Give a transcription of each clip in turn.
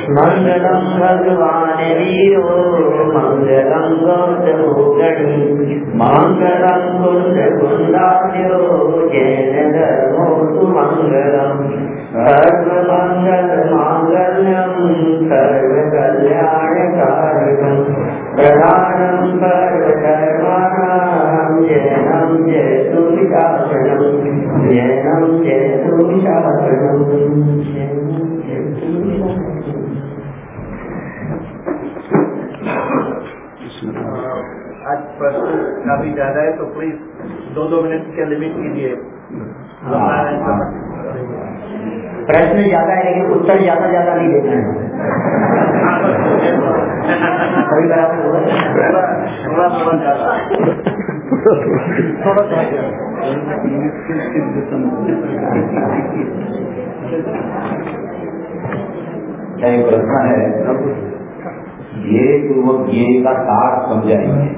मंगलम भगवान वीरो मंगलम गौतमोगणी मंगलम कुंद कुंदार्यो जैन धर्मो सुमंगलम सर्वमंगल मांगल्यम सर्वकल्याणकारकम प्रधानम सर्वधर्माणां जैनं जयतु शासनम जैनं जयतु शासनम। आज प्रश्न काफी ज्यादा है तो प्लीज 2-2 मिनट के लिमिट कीजिए। प्रश्न ज्यादा है लेकिन उत्तर ज्यादा नहीं देना है। एक प्रश्न है, ये पूर्वक ये का सार समझाएंगे।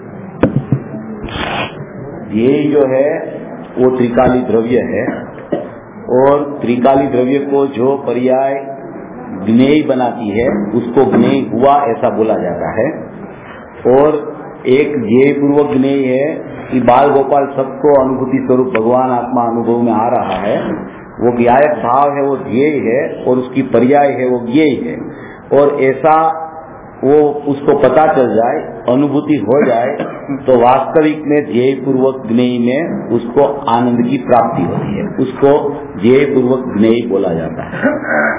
ये जो है वो त्रिकाली द्रव्य है और त्रिकाली द्रव्य को जो पर्याय ज्ञेय बनाती है उसको ज्ञेय हुआ ऐसा बोला जाता है। और एक ज्ञेय पूर्वक ज्ञेय है कि बाल गोपाल सबको अनुभूति स्वरूप भगवान आत्मा अनुभव में आ रहा है, वो ज्ञायक भाव है, वो ज्ञेय है और उसकी पर्याय है वो ज्ञेय है। और ऐसा वो उसको पता चल जाए, अनुभूति हो जाए तो वास्तविक में ध्येय पूर्वक ज्ञेय में उसको आनंद की प्राप्ति होती है, उसको ध्येय पूर्वक ज्ञेय बोला जाता है।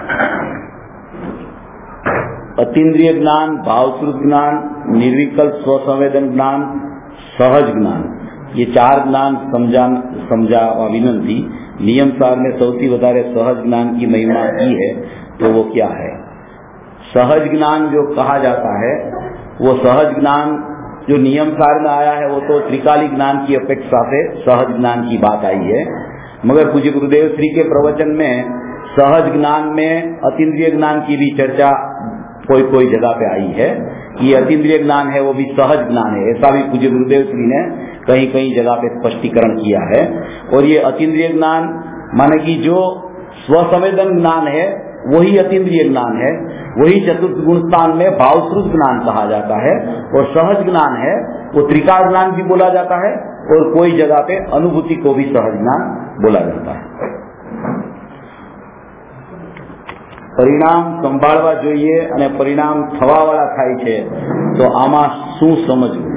अतीन्द्रिय ज्ञान, भावश्रुत ज्ञान, निर्विकल्प स्वसंवेदन ज्ञान, सहज ज्ञान, ये 4 ज्ञान समझा विनंती। नियम सार में सौથી વધારે सहज ज्ञान की महिमा की है तो वो क्या है? सहज ज्ञान जो कहा जाता है वो सहज ज्ञान जो नियम सार में आया है वो तो त्रिकाली ज्ञान की अपेक्षा से सहज ज्ञान की बात आई है। मगर पूज्य गुरुदेव श्री के प्रवचन में सहज ज्ञान में अतीन्द्रिय ज्ञान की भी चर्चा कोई जगह पे आई है। ये अतीन्द्रिय ज्ञान है वो भी सहज ज्ञान है, ऐसा भी पूज्य गुरुदेव श्री ने कहीं जगह पे स्पष्टीकरण किया है। और ये अतीन्द्रिय ज्ञान माने कि जो स्वसंवेदन ज्ञान है वही अतीन्द्रिय ज्ञान है, वही चतुर्थ गुण स्थान में भावश्रुत ज्ञान कहा जाता है। और सहज ज्ञान है वो त्रिकाल ज्ञान भी बोला जाता है और कोई जगह पे अनुभूति को भी सहज ज्ञान बोला जाता है। परिणाम संभाळवा જોઈએ અને પરિણામ થવાવાળા થાય છે તો આમાં શું સમજવું?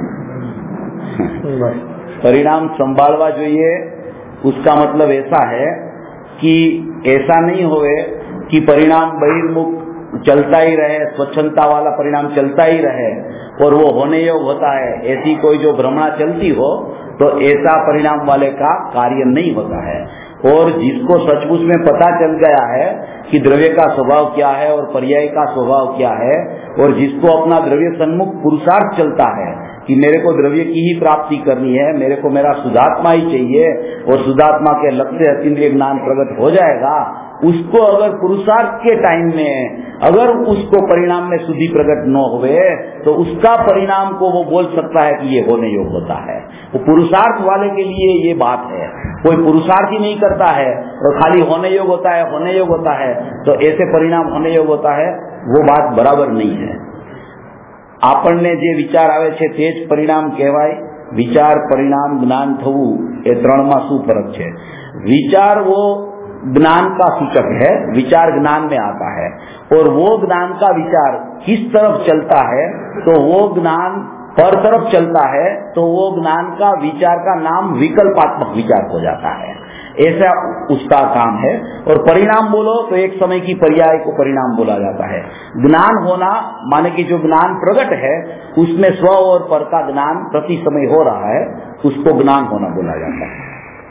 परिणाम संभाळवा જોઈએ उसका मतलब ऐसा है कि ऐसा नहीं होवे कि परिणाम बहिर्मुख चलता ही रहे, स्वच्छंदता वाला परिणाम चलता ही रहे और वो होने योग होता है, ऐसी कोई जो भ्रमणा चलती हो तो ऐसा परिणाम वाले का कार्य नहीं होता है। और जिसको सचमुच में पता चल गया है कि द्रव्य का स्वभाव क्या है और पर्याय का स्वभाव क्या है, और जिसको अपना द्रव्य सन्मुख पुरुषार्थ चलता है कि मेरे को द्रव्य की ही प्राप्ति करनी है, मेरे को मेरा शुद्धात्मा ही चाहिए और शुद्धात्मा के लक्ष्य अतीन्द्रिय ज्ञान प्रकट हो जाएगा, उसको अगर पुरुषार्थ के टाइम में अगर उसको परिणाम में शुद्धि प्रकट न हुए तो उसका परिणाम को वो बोल सकता है कि ये होने योग होता है। वो पुरुषार्थ वाले के लिए ये बात है। कोई पुरुषार्थ ही नहीं करता है और खाली होने योग होता है, होने योग होता है, तो ऐसे परिणाम होने योग होता है, वो बात बराबर नहीं है। આપણને જે વિચાર આવે છે તે જ પરિણામ કહેવાય। વિચાર, પરિણામ, જ્ઞાન થવું એ ત્રણમાં શું ફરક છે? વિચાર वो ज्ञान का सूचक है, विचार ज्ञान में आता है और वो ज्ञान का विचार किस तरफ चलता है तो वो ज्ञान पर तरफ चलता है तो वो ज्ञान का विचार का नाम विकल्पात्मक विचार हो जाता है, ऐसा उसका काम है। और परिणाम बोलो तो एक समय की पर्याय को परिणाम बोला जाता है। ज्ञान होना माने कि जो ज्ञान प्रकट है उसमें स्व और पर का ज्ञान प्रति समय हो रहा है, उसको ज्ञान होना बोला जाता है।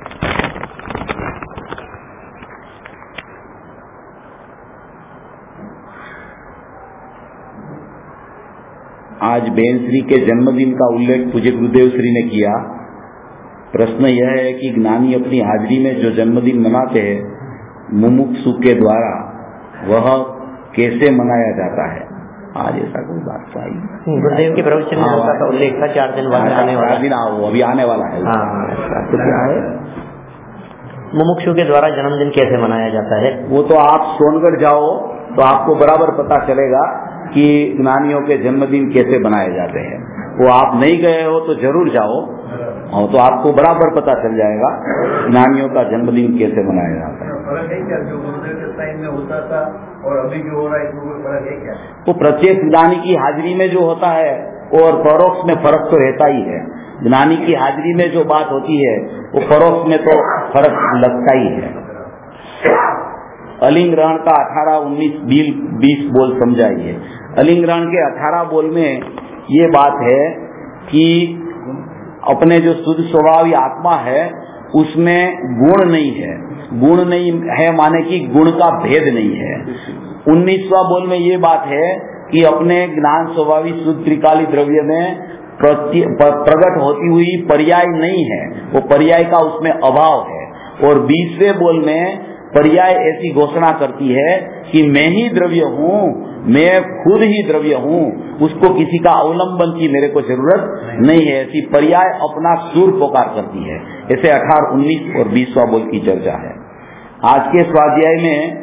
आज बेन श्री के जन्मदिन का उल्लेख पूज्य गुरुदेव श्री ने किया। प्रश्न यह है कि ज्ञानी अपनी हाजिरी में जो जन्मदिन मनाते हैं मुमुक्षु के द्वारा वह कैसे मनाया जाता है? आज ऐसा कोई बात तो आई गुरुदेव के प्रवचन में उसका उल्लेख था 4 दिन बाद आने वाला दिन अभी आने वाला है। तो क्या है मुमुक्षु के द्वारा जन्मदिन कैसे मनाया जाता है? वो तो आप सोनगढ़ जाओ तो आपको बराबर पता चलेगा कि ज्ञानियों के जन्मदिन कैसे बनाए जाते हैं। वो आप नहीं गए हो तो जरूर जाओ, तो आपको बराबर पता चल जाएगा ज्ञानियों का जन्मदिन कैसे मनाया जाता है। फर्क है क्या जो गुरुदेव के टाइम में होता था और अभी जो हो रहा है इसमें कोई फर्क है क्या? तो प्रत्येक ज्ञानी की हाजिरी में जो होता है और परोक्ष में फर्क तो रहता ही है। ज्ञानी की हाजिरी में जो बात होती है वो परोक्ष में तो फर्क लगता ही है। अलिंग ग्रहण का 18, 19, 20 बोल समझाइए। अलिंग ग्रहण के 18 बोल में ये बात है कि अपने जो शुद्ध स्वभावी आत्मा है उसमें गुण नहीं है। गुण नहीं है माने कि गुण का भेद नहीं है। 19वां बोल में ये बात है कि अपने ज्ञान स्वभावी शुद्ध त्रिकाली द्रव्य में प्रकट होती हुई पर्याय नहीं है, वो पर्याय का उसमें अभाव है। और 20वें बोल में पर्याय ऐसी घोषणा करती है कि मैं ही द्रव्य हूँ, मैं खुद ही द्रव्य हूँ, उसको किसी का अवलंबन की मेरे को जरूरत नहीं है, ऐसी पर्याय अपना सुर पुकार करती है। ऐसे 18, 19 और 20वां बोल की चर्चा है। आज के स्वाध्याय में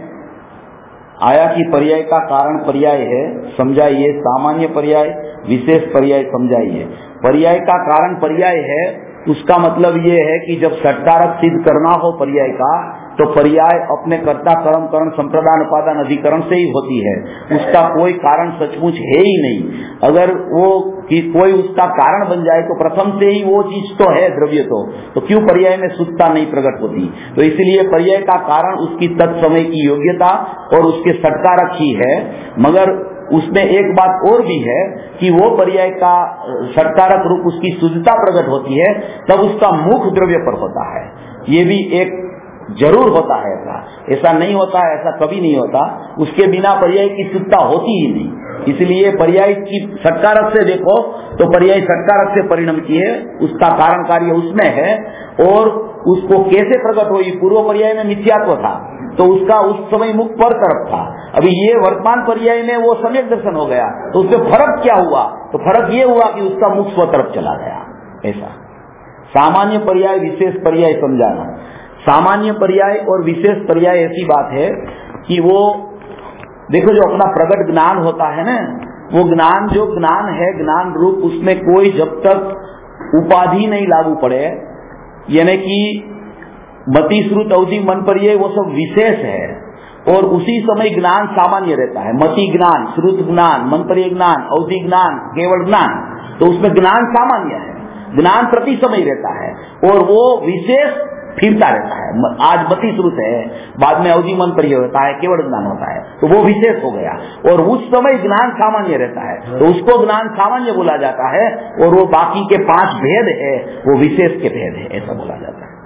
आया कि पर्याय का कारण पर्याय है, समझाइए। सामान्य पर्याय, विशेष पर्याय समझाइए। पर्याय का कारण पर्याय है, उसका मतलब ये है कि जब षटकारक सिद्ध करना हो पर्याय का तो पर्याय अपने कर्ता कर्म करण संप्रदान उपादान अधिकरण से ही होती है, उसका कोई कारण सचमुच है ही नहीं। अगर वो कि कोई उसका कारण बन जाए तो प्रथम से ही वो चीज तो है द्रव्य, तो क्यों पर्याय में शुद्धता नहीं प्रकट होती? तो इसलिए पर्याय का कारण उसकी तत्समय की योग्यता और उसके षटकारक ही है। मगर उसमें एक बात और भी है कि वो पर्याय का षटकारक रूप उसकी शुद्धता प्रकट होती है तब उसका मुख द्रव्य पर होता है। ये भी एक जरूर होता है, ऐसा नहीं होता है, ऐसा कभी नहीं होता। उसके बिना पर्याय की शुद्धता होती ही नहीं। इसलिए पर्याय की षटकारक से देखो तो पर्याय षटकारक से परिणम की है, उसका कारण कार्य उसमें है। और उसको कैसे प्रकट हुई? पूर्व पर्याय में मिथ्यात्व था तो उसका उस समय मुख पर तरफ था। अभी ये वर्तमान पर्याय में वो सम्यक दर्शन हो गया तो उसमें फर्क क्या हुआ? तो फर्क ये हुआ कि उसका मुख स्व तरफ चला गया। ऐसा सामान्य पर्याय विशेष पर्याय समझाना। सामान्य पर्याय और विशेष पर्याय ऐसी बात है कि वो देखो जो अपना प्रकट ज्ञान होता है ना, वो ज्ञान जो ज्ञान है ज्ञान रूप, उसमें कोई जब तक उपाधि नहीं लागू पड़े, यानी कि मति श्रुत अवधि मन पर्याय वो सब विशेष है और उसी समय ज्ञान सामान्य रहता है। मति ज्ञान, श्रुत ज्ञान, मन पर्याय ज्ञान, अवधि ज्ञान, केवल ज्ञान, तो उसमें ज्ञान सामान्य है, ज्ञान प्रति समय रहता है और वो विशेष फिरता रहता है। आज मति श्रुत है, बाद में अवधि मन पर्याय होता है, केवल ज्ञान होता है, तो वो विशेष हो गया। और उस समय ज्ञान सामान्य रहता है तो उसको ज्ञान सामान्य बोला जाता है और वो बाकी के 5 भेद है वो विशेष के भेद है, ऐसा बोला जाता है।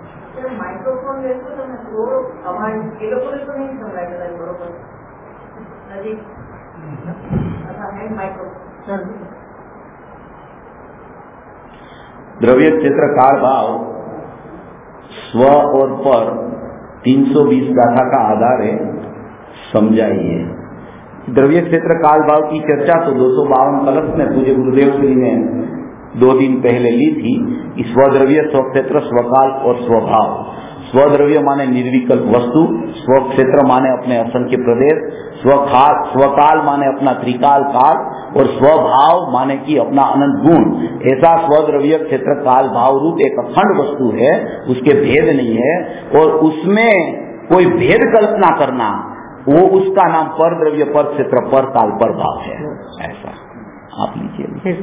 द्रव्य क्षेत्र काल भाव स्व और पर 320 गाथा का आधार है, समझाइए। द्रव्य क्षेत्र काल भाव की चर्चा तो 252 कलश में पूज्य गुरुदेव श्री ने 2 दिन पहले ली थी। स्वद्रव्य, स्वक्षेत्र, स्वकाल और स्वभाव। स्वद्रव्य माने निर्विकल्प वस्तु, स्वक्षेत्र माने अपने असंख्य प्रदेश, स्वकाल माने अपना त्रिकाल काल और स्वभाव माने कि अपना अनंत गुण। ऐसा स्वद्रव्य क्षेत्र काल भाव रूप एक अखंड वस्तु है, उसके भेद नहीं है और उसमें कोई भेद कल्पना करना वो उसका नाम पर द्रव्य, पर क्षेत्र, पर काल, पर भाव है। ऐसा आप लीजिए।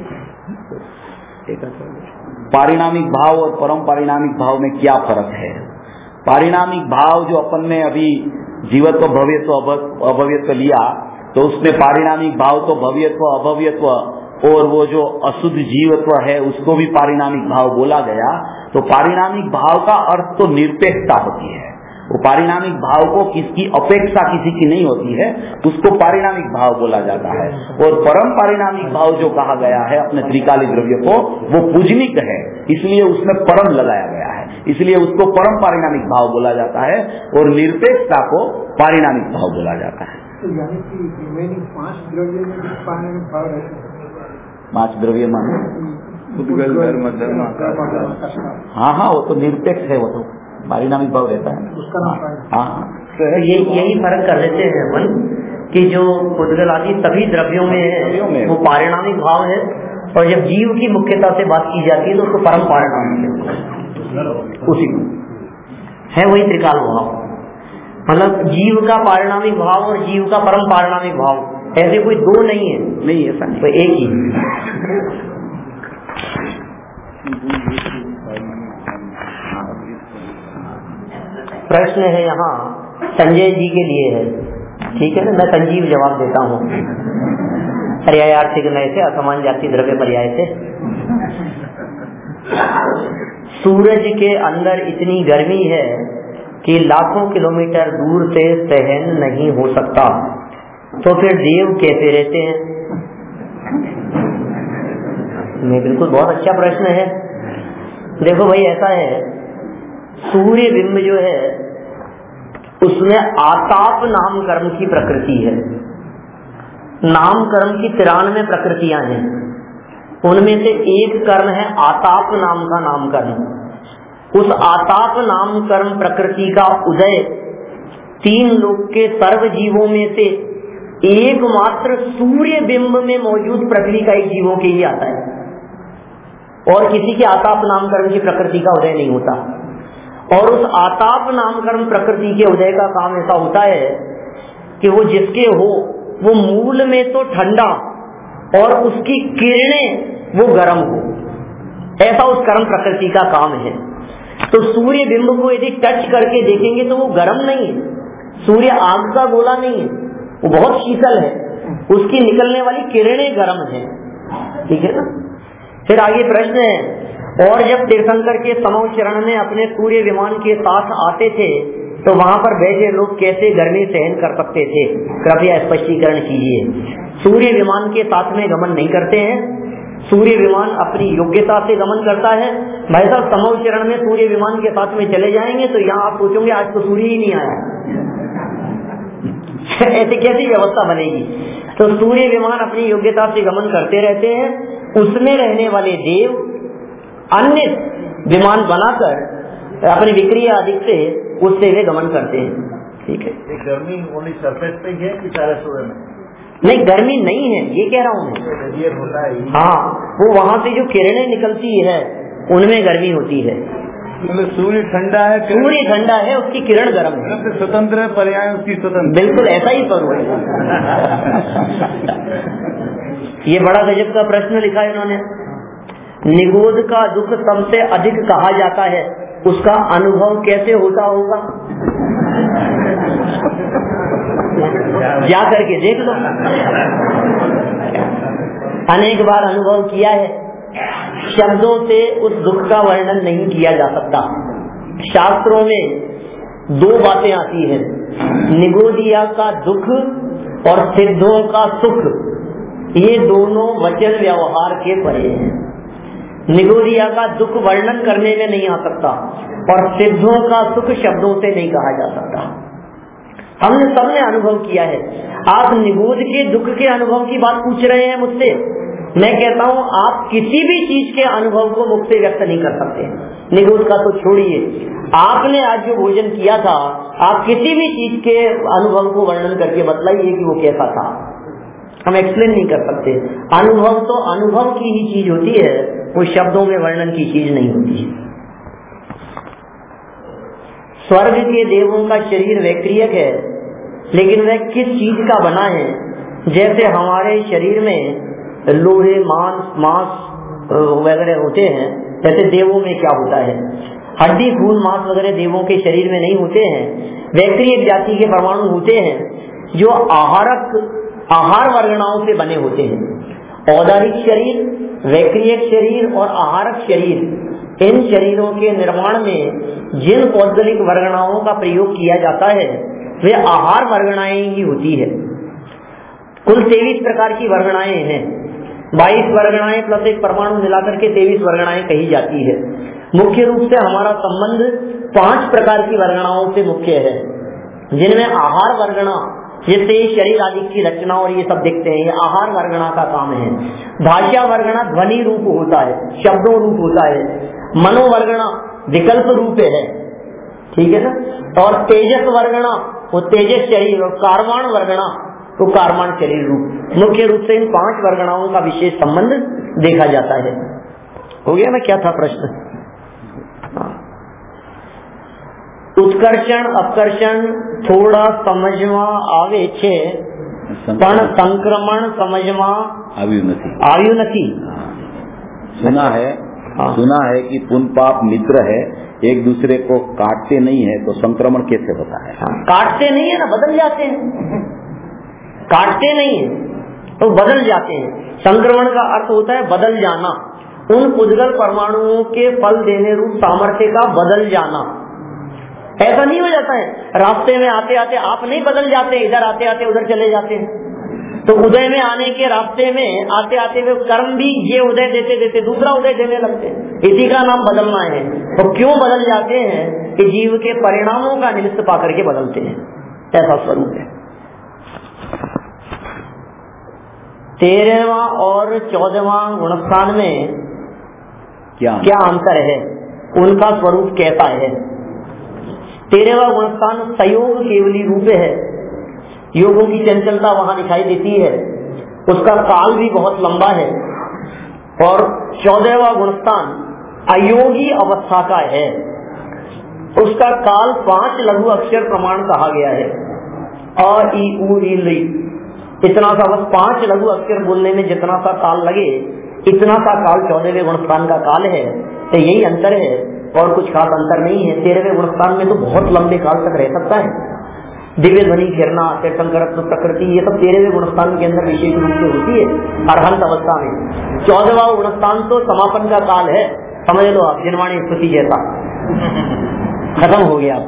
पारिणामिक भाव और परम पारिणामिक भाव में क्या फर्क है? पारिणामिक भाव जो अपन ने अभी जीवत्व भव्यत्व अभव्यत्व लिया तो उसमें पारिणामिक भाव तो भव्यत्व अभव्यत्व और वो जो अशुद्ध जीवत्व है उसको भी पारिणामिक भाव बोला गया। तो पारिणामिक भाव का अर्थ तो निरपेक्षता होती है। वो पारिणामिक भाव को किसकी अपेक्षा किसी की नहीं होती है, उसको पारिणामिक भाव बोला जाता है। और परम पारिणामिक भाव जो कहा गया है अपने त्रिकाली द्रव्य को, वो पूजनिक है, इसलिए उसमें परम लगाया गया है, इसलिए उसको परम पारिणामिक भाव बोला जाता है और निरपेक्षता को पारिणामिक भाव बोला जाता है। तो यानी कि रिमेनिंग 5 द्रव्य में भी पारिणामिक भाव है। 5 द्रव्य माने उद्गल, धर्म, धर्म। हाँ, वो तो निरपेक्ष है, वो तो पारिणामिक भाव रहता है उसका। हाँ, तो यही फर्क कर देते हैं अपन कि जो पुद्गल आदि सभी द्रव्यों में है वो पारिणामिक भाव है, और जब जीव की मुख्यता से बात की जाती है तो उसको परम पारिणामिक उसी को है, वही त्रिकाल भाव। मतलब जीव का पारिणामिक भाव और जीव का परम पारिणामिक भाव, ऐसे कोई दो नहीं है, नहीं ऐसा नहीं, तो एक ही। प्रश्न है यहाँ संजय जी के लिए है, ठीक है ना, मैं संजीव जवाब देता हूँ। पर्यायार्थिक नय से असमान जाति द्रव्य पर्याय से। सूरज के अंदर इतनी गर्मी है कि लाखों किलोमीटर दूर से सहन नहीं हो सकता, तो फिर देव कैसे रहते हैं? मैं बिल्कुल बहुत अच्छा प्रश्न है। देखो भाई, ऐसा है, सूर्य बिंब जो है उसमें आताप नाम कर्म की प्रकृति है। नाम कर्म की 93 प्रकृतियां हैं, उनमें से एक कर्म है आताप नाम का नाम कर्म। उस आताप नाम कर्म प्रकृति का उदय 3 लोक के सर्व जीवों में से एकमात्र सूर्य बिंब में मौजूद पृथ्वी का एक जीवों के लिए आता है, और किसी के आताप नाम कर्म की प्रकृति का उदय नहीं होता। और उस आताप नाम कर्म प्रकृति के उदय का काम ऐसा होता है कि वो जिसके हो वो मूल में तो ठंडा और उसकी किरणें वो गर्म हो, ऐसा उस कर्म प्रकृति का काम है। तो सूर्य बिंब को यदि टच करके देखेंगे तो वो गर्म नहीं है, सूर्य आग का गोला नहीं है, वो बहुत शीतल है, उसकी निकलने वाली किरणें गर्म है, ठीक है ना। फिर आगे प्रश्न है, और जब तीर्थंकर के समो चरण में अपने सूर्य विमान के साथ आते थे तो वहां पर बैठे लोग कैसे गर्मी सहन कर सकते थे? कृपया स्पष्टीकरण कीजिए। सूर्य विमान के साथ में गमन नहीं करते हैं, सूर्य विमान अपनी योग्यता से गमन करता है। भाई साहब, समो चरण में सूर्य विमान के साथ में चले जाएंगे तो यहाँ आप सोचोगे आज तो सूर्य ही नहीं आया ऐसे कैसी व्यवस्था बनेगी? तो सूर्य विमान अपनी योग्यता से गमन करते रहते हैं, उसमें रहने वाले देव अन्य विमान बनाकर अपनी विक्रिया अधिक से उससे वे गमन करते हैं, ठीक है। गर्मी ओनली सरफेस पे है कि सारे सूर्य में? नहीं, गर्मी नहीं है, ये कह रहा हूँ मैं। होता है, हाँ, वो वहां से जो किरणें निकलती है उनमें गर्मी होती है। मतलब सूर्य ठंडा है, सूर्य ठंडा है, उसकी किरण गर्म है, स्वतंत्र है, पर्याय उसकी स्वतंत्र, बिल्कुल ऐसा ही पर हुआ। ये बड़ा गजब का प्रश्न लिखा है इन्होंने। निगोद का दुख सबसे अधिक कहा जाता है, उसका अनुभव कैसे होता होगा? जा करके देख लो, अनेक बार अनुभव किया है। शब्दों से उस दुख का वर्णन नहीं किया जा सकता। शास्त्रों में 2 बातें आती हैं, निगोदिया का दुख और सिद्धों का सुख। ये दोनों वचन व्यवहार के परे हैं। निगोदिया का दुख वर्णन करने में नहीं आ सकता और सिद्धों का सुख शब्दों से नहीं कहा जा सकता। हमने सबने अनुभव किया है। आप निगोद के दुख के अनुभव की बात पूछ रहे हैं मुझसे, मैं कहता हूँ आप किसी भी चीज के अनुभव को मुख से व्यक्त नहीं कर सकते। निगोद का तो छोड़िए, आपने आज जो भोजन किया था, आप किसी भी चीज के अनुभव को वर्णन करके बतलाइए कि वो कैसा था। हम एक्सप्लेन नहीं कर सकते। अनुभव तो अनुभव की ही चीज होती है, वो शब्दों में वर्णन की चीज नहीं होती है। स्वर्ग के देवों का शरीर वैक्रियक है, लेकिन वह किस चीज का बना है? जैसे हमारे शरीर में लोहे मांस वगैरह होते हैं, जैसे देवों में क्या होता है? हड्डी खून मांस वगैरह देवों के शरीर में नहीं होते हैं। वैक्रियक जाति के परमाणु होते हैं जो आहार वर्गणाओं से बने होते हैं। औदारिक शरीर, वैक्रियक शरीर और आहारक शरीर, इन शरीरों के निर्माण में जिन पौद्गलिक वर्गणाओं का प्रयोग किया जाता है वे आहार वर्गणाएं ही होती है। कुल 23 प्रकार की वर्गणाएं हैं। 22 वर्गणाएं प्लस एक परमाणु मिलाकर के 23 वर्गणाएं कही जाती है। मुख्य रूप से हमारा संबंध 5 प्रकार की वर्गणाओं से मुख्य है, जिनमें आहार वर्गणा, जिससे शरीर आदि की रचना और ये सब देखते हैं, ये आहार वर्गणा का काम है। भाषा वर्गणा ध्वनि रूप होता है, शब्दों रूप होता है। मनोवर्गणा विकल्प रूप है, ठीक है ना। और तेजस वर्गणा वो तेजस शरीर, और कार्वाण वर्गणा तो कारमान शरीर रूप। मुख्य रूप से इन 5 वर्गणाओं का विशेष संबंध देखा जाता है। हो गया ना? क्या था प्रश्न? उत्कर्षण अपकर्षण थोड़ा समझवा आवे छे, पण संक्रमण समझवा आयु नथी। सुना है कि पुण्य पाप मित्र है, एक दूसरे को काटते नहीं है, तो संक्रमण कैसे होता है? काटते नहीं है ना, बदल जाते हैं। काटते नहीं है तो बदल जाते हैं। संक्रमण का अर्थ होता है बदल जाना, उन उद्गल परमाणुओं के फल देने रूप सामर्थ्य का बदल जाना। ऐसा नहीं हो जाता है रास्ते में आते आते आप नहीं बदल जाते, इधर आते आते उधर चले जाते हैं। तो उदय में आने के रास्ते में आते आते वे कर्म भी ये उदय देते देते दूसरा उदय देने लगते हैं। इसी का नाम बदलना है। तो क्यों बदल जाते हैं? कि जीव के परिणामों का निमित्त पा करके बदलते हैं, ऐसा स्वरूप है। 13वां और 14वां गुणस्थान में क्या अंतर है? उनका स्वरूप कैसा है? 13वां गुणस्थान संयोग केवली रूप है, योगों की चंचलता वहां दिखाई देती है, उसका काल भी बहुत लंबा है। और 14वां गुणस्थान अयोगी अवस्था का है, उसका काल 5 लघु अक्षर प्रमाण कहा गया है। अ ई उ ई ली, इतना सा बस 5 लघु अक्षर बोलने में जितना सा काल लगे, इतना सा काल 14वें गुणस्थान का काल है। तो यही अंतर है और कुछ खास अंतर नहीं है। 13वें गुणस्थान में तो बहुत लंबे काल तक रह सकता है। दिव्य ध्वनि गिरना, तीर्थंकरत्व प्रकृति, ये सब 13वें गुणस्थान के अंदर विशेष रूप से होती है अरहंत अवस्था में। 14वां गुणस्थान तो समापन का काल है, समझ लो आप, जिनवाणी स्तुति जैसा खत्म हो गया।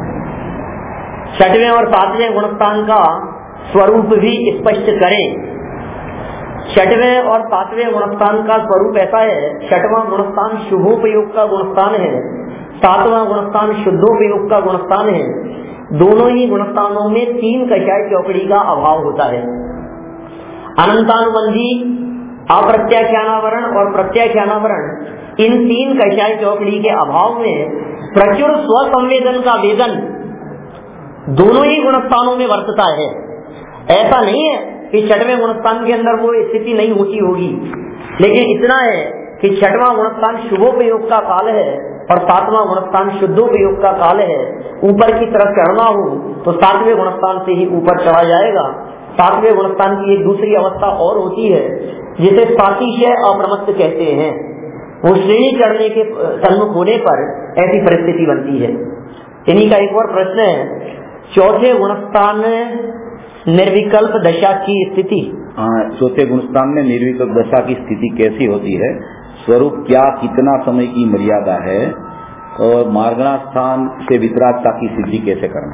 6वें और 7वें गुणस्थान का स्वरूप भी स्पष्ट करें। 6वें और 7वें गुणस्थान का स्वरूप ऐसा है, 6वां गुणस्थान शुभोपयोग का गुणस्थान है, 7वां गुणस्थान शुद्धोपयोग का गुणस्थान है। दोनों ही गुणस्थानों में 3 कषाय चौकड़ी का अभाव होता है। अनंतानुबंधी, अप्रत्याख्यानावरण और प्रत्याख्यानावरण, इन 3 कषाय चौकड़ी के अभाव में प्रचुर स्वसंवेदन का वेदन दोनों ही गुणस्थानों में वर्तता है। ऐसा नहीं है कि 6वें गुणस्थान के अंदर वो स्थिति नहीं होती होगी, लेकिन इतना है कि 6वां गुणस्थान शुभोपयोग का काल है और 7वां गुणस्थान शुद्धोपयोग का काल है। ऊपर की तरफ चढ़ना हो तो 7वें गुणस्थान से ही ऊपर चढ़ा जाएगा। 7वें गुणस्थान की एक दूसरी अवस्था और होती है जिसे सातिशय अप्रमत्त कहते हैं। वो श्रेणी चढ़ने के सन्मुख होने पर ऐसी परिस्थिति बनती है। इन्हीं का एक और प्रश्न है, 4थे गुणस्थान निर्विकल्प दशा की स्थिति। 4थे गुणस्थान में निर्विकल्प दशा की स्थिति कैसी होती है? स्वरूप क्या, कितना समय की मर्यादा है, और मार्गणा स्थान से वितरागता की सिद्धि कैसे करना?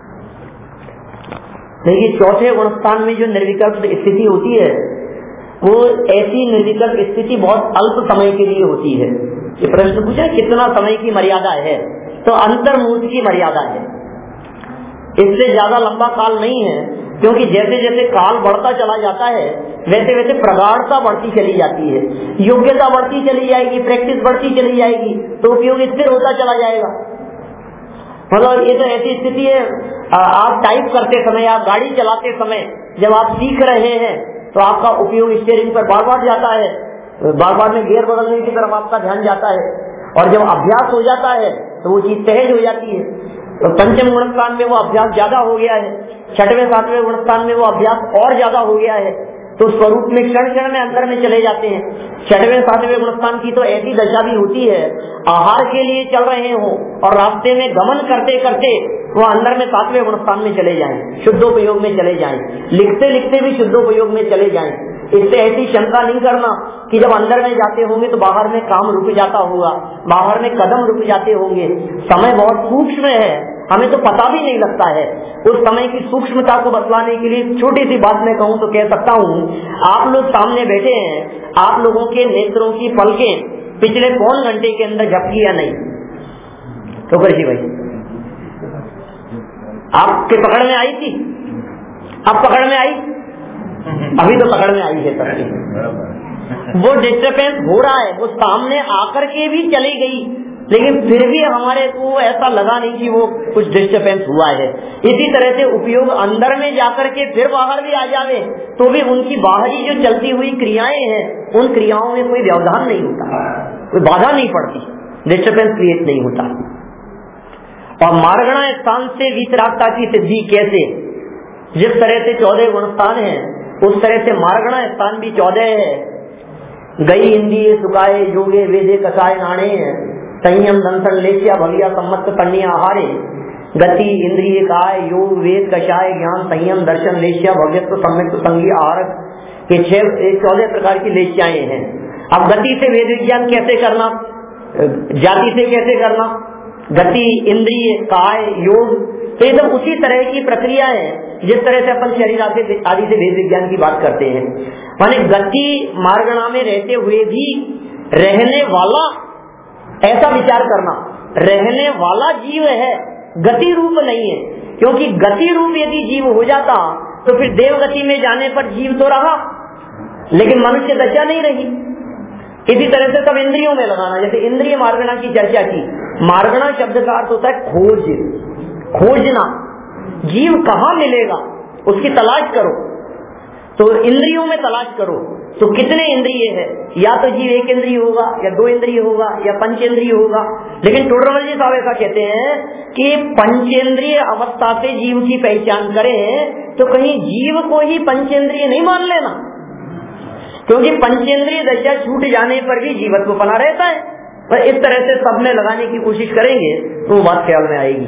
देखिए, 4थे गुणस्थान में जो निर्विकल्प स्थिति होती है वो ऐसी निर्विकल्प स्थिति बहुत अल्प समय के लिए होती है। ये प्रश्न पूछा कितना समय की मर्यादा है, तो अंतर्मुहूर्त की मर्यादा है, इससे ज्यादा लंबा काल नहीं है। क्योंकि जैसे जैसे काल बढ़ता चला जाता है वैसे वैसे प्रगाढ़ता बढ़ती चली जाती है, योग्यता बढ़ती चली जाएगी, प्रैक्टिस बढ़ती चली जाएगी, तो उपयोग स्थिर होता चला जाएगा। मतलब ये तो ऐसी स्थिति है, आप टाइप करते समय, आप गाड़ी चलाते समय जब आप सीख रहे हैं तो आपका उपयोग स्टीयरिंग पर बार बार जाता है, बार बार में गियर बदलने की तरफ आपका ध्यान जाता है, और जब अभ्यास हो जाता है तो वो चीज सहज हो जाती है। तो 5वें गुणस्थान में वो अभ्यास ज्यादा हो गया है, 6वें 7वें गुणस्थान में वो अभ्यास और ज्यादा हो गया है, तो स्वरूप में क्षण क्षण में अंतर में चले जाते हैं। 6वें 7वें गुणस्थान की तो ऐसी दशा भी होती है, आहार के लिए चल रहे हो और रास्ते में गमन करते करते वो अंदर में 7वें गुणस्थान में चले जाएं, शुद्धोपयोग में चले जाएं, लिखते लिखते भी शुद्धोपयोग में चले जाएं। इससे ऐसी शंका नहीं करना कि जब अंदर में जाते होंगे तो बाहर में काम रुक जाता होगा, बाहर में कदम रुक जाते होंगे। समय बहुत सूक्ष्म है, हमें तो पता भी नहीं लगता है। उस समय की सूक्ष्मता को बतलाने के लिए छोटी सी बात मैं कहूँ तो कह सकता हूँ, आप लोग सामने बैठे हैं, आप लोगों के नेत्रों की पलकें पिछले पौन घंटे के अंदर झपकी या नहीं? तो कृषि भाई आपके पकड़ में आई थी? अब पकड़ में आई? अभी तो पकड़ में आई है सबकी। वो डिस्टर्बेंस हो रहा है, वो सामने आकर के भी चली गई लेकिन फिर भी हमारे को ऐसा लगा नहीं कि वो कुछ डिस्टर्बेंस हुआ है। इसी तरह से उपयोग अंदर में जाकर के फिर बाहर भी आ जावे तो भी उनकी बाहरी जो चलती हुई क्रियाएं हैं उन क्रियाओं में कोई व्यवधान नहीं होता, कोई बाधा नहीं पड़ती, डिस्टर्बेंस क्रिएट नहीं होता। और मार्गणा स्थान से वीतरागता की सिद्धि कैसे? जिस तरह से 14 गुण स्थान है उस तरह से मार्गणा स्थान भी 14 है। गई इंद्रिय सुखाए योगे वेदे कसाय नाणे, संयम दंसन लेख्या भविया सम्मत कन्या आहारे, गति इंद्रिय काय योग वेद कषाय ज्ञान संयम दर्शन लेख्या भव्यत्व सम्यक संगी आहारक, ये 14 प्रकार की लेख्याएं हैं। अब गति से वेद विज्ञान कैसे करना, जाति से कैसे करना, गति इंद्रिय काय योग, तो ये सब उसी तरह की प्रक्रिया है जिस तरह से अपन शरीर आदि से वेद विज्ञान की बात करते हैं। माने गति मार्गणा में रहते हुए भी रहने वाला, ऐसा विचार करना, रहने वाला जीव है, गति रूप नहीं है। क्योंकि गति रूप यदि जीव हो जाता तो फिर देव गति में जाने पर जीव तो रहा लेकिन मनुष्य दशा नहीं रही। इसी तरह से सब इंद्रियों में लगाना, जैसे इंद्रिय मार्गणा की चर्चा की। मार्गणा शब्द का अर्थ होता है खोज, खोजना, जीव कहाँ मिलेगा उसकी तलाश करो। तो इंद्रियों में तलाश करो तो कितने इंद्रिय है, या तो जीव एक इंद्रिय होगा या 2 इंद्रिय होगा या पंचेंद्रिय होगा। लेकिन टोडरमल जी साहब ऐसा कहते हैं कि पंचेंद्रिय अवस्था से जीव की पहचान करें तो कहीं जीव को ही पंचेंद्रिय नहीं मान लेना, क्योंकि पंचेंद्रिय दशा छूट जाने पर भी जीवत्व बना रहता है। और इस तरह से सब में लगाने की कोशिश करेंगे तो बात ख्याल में आएगी।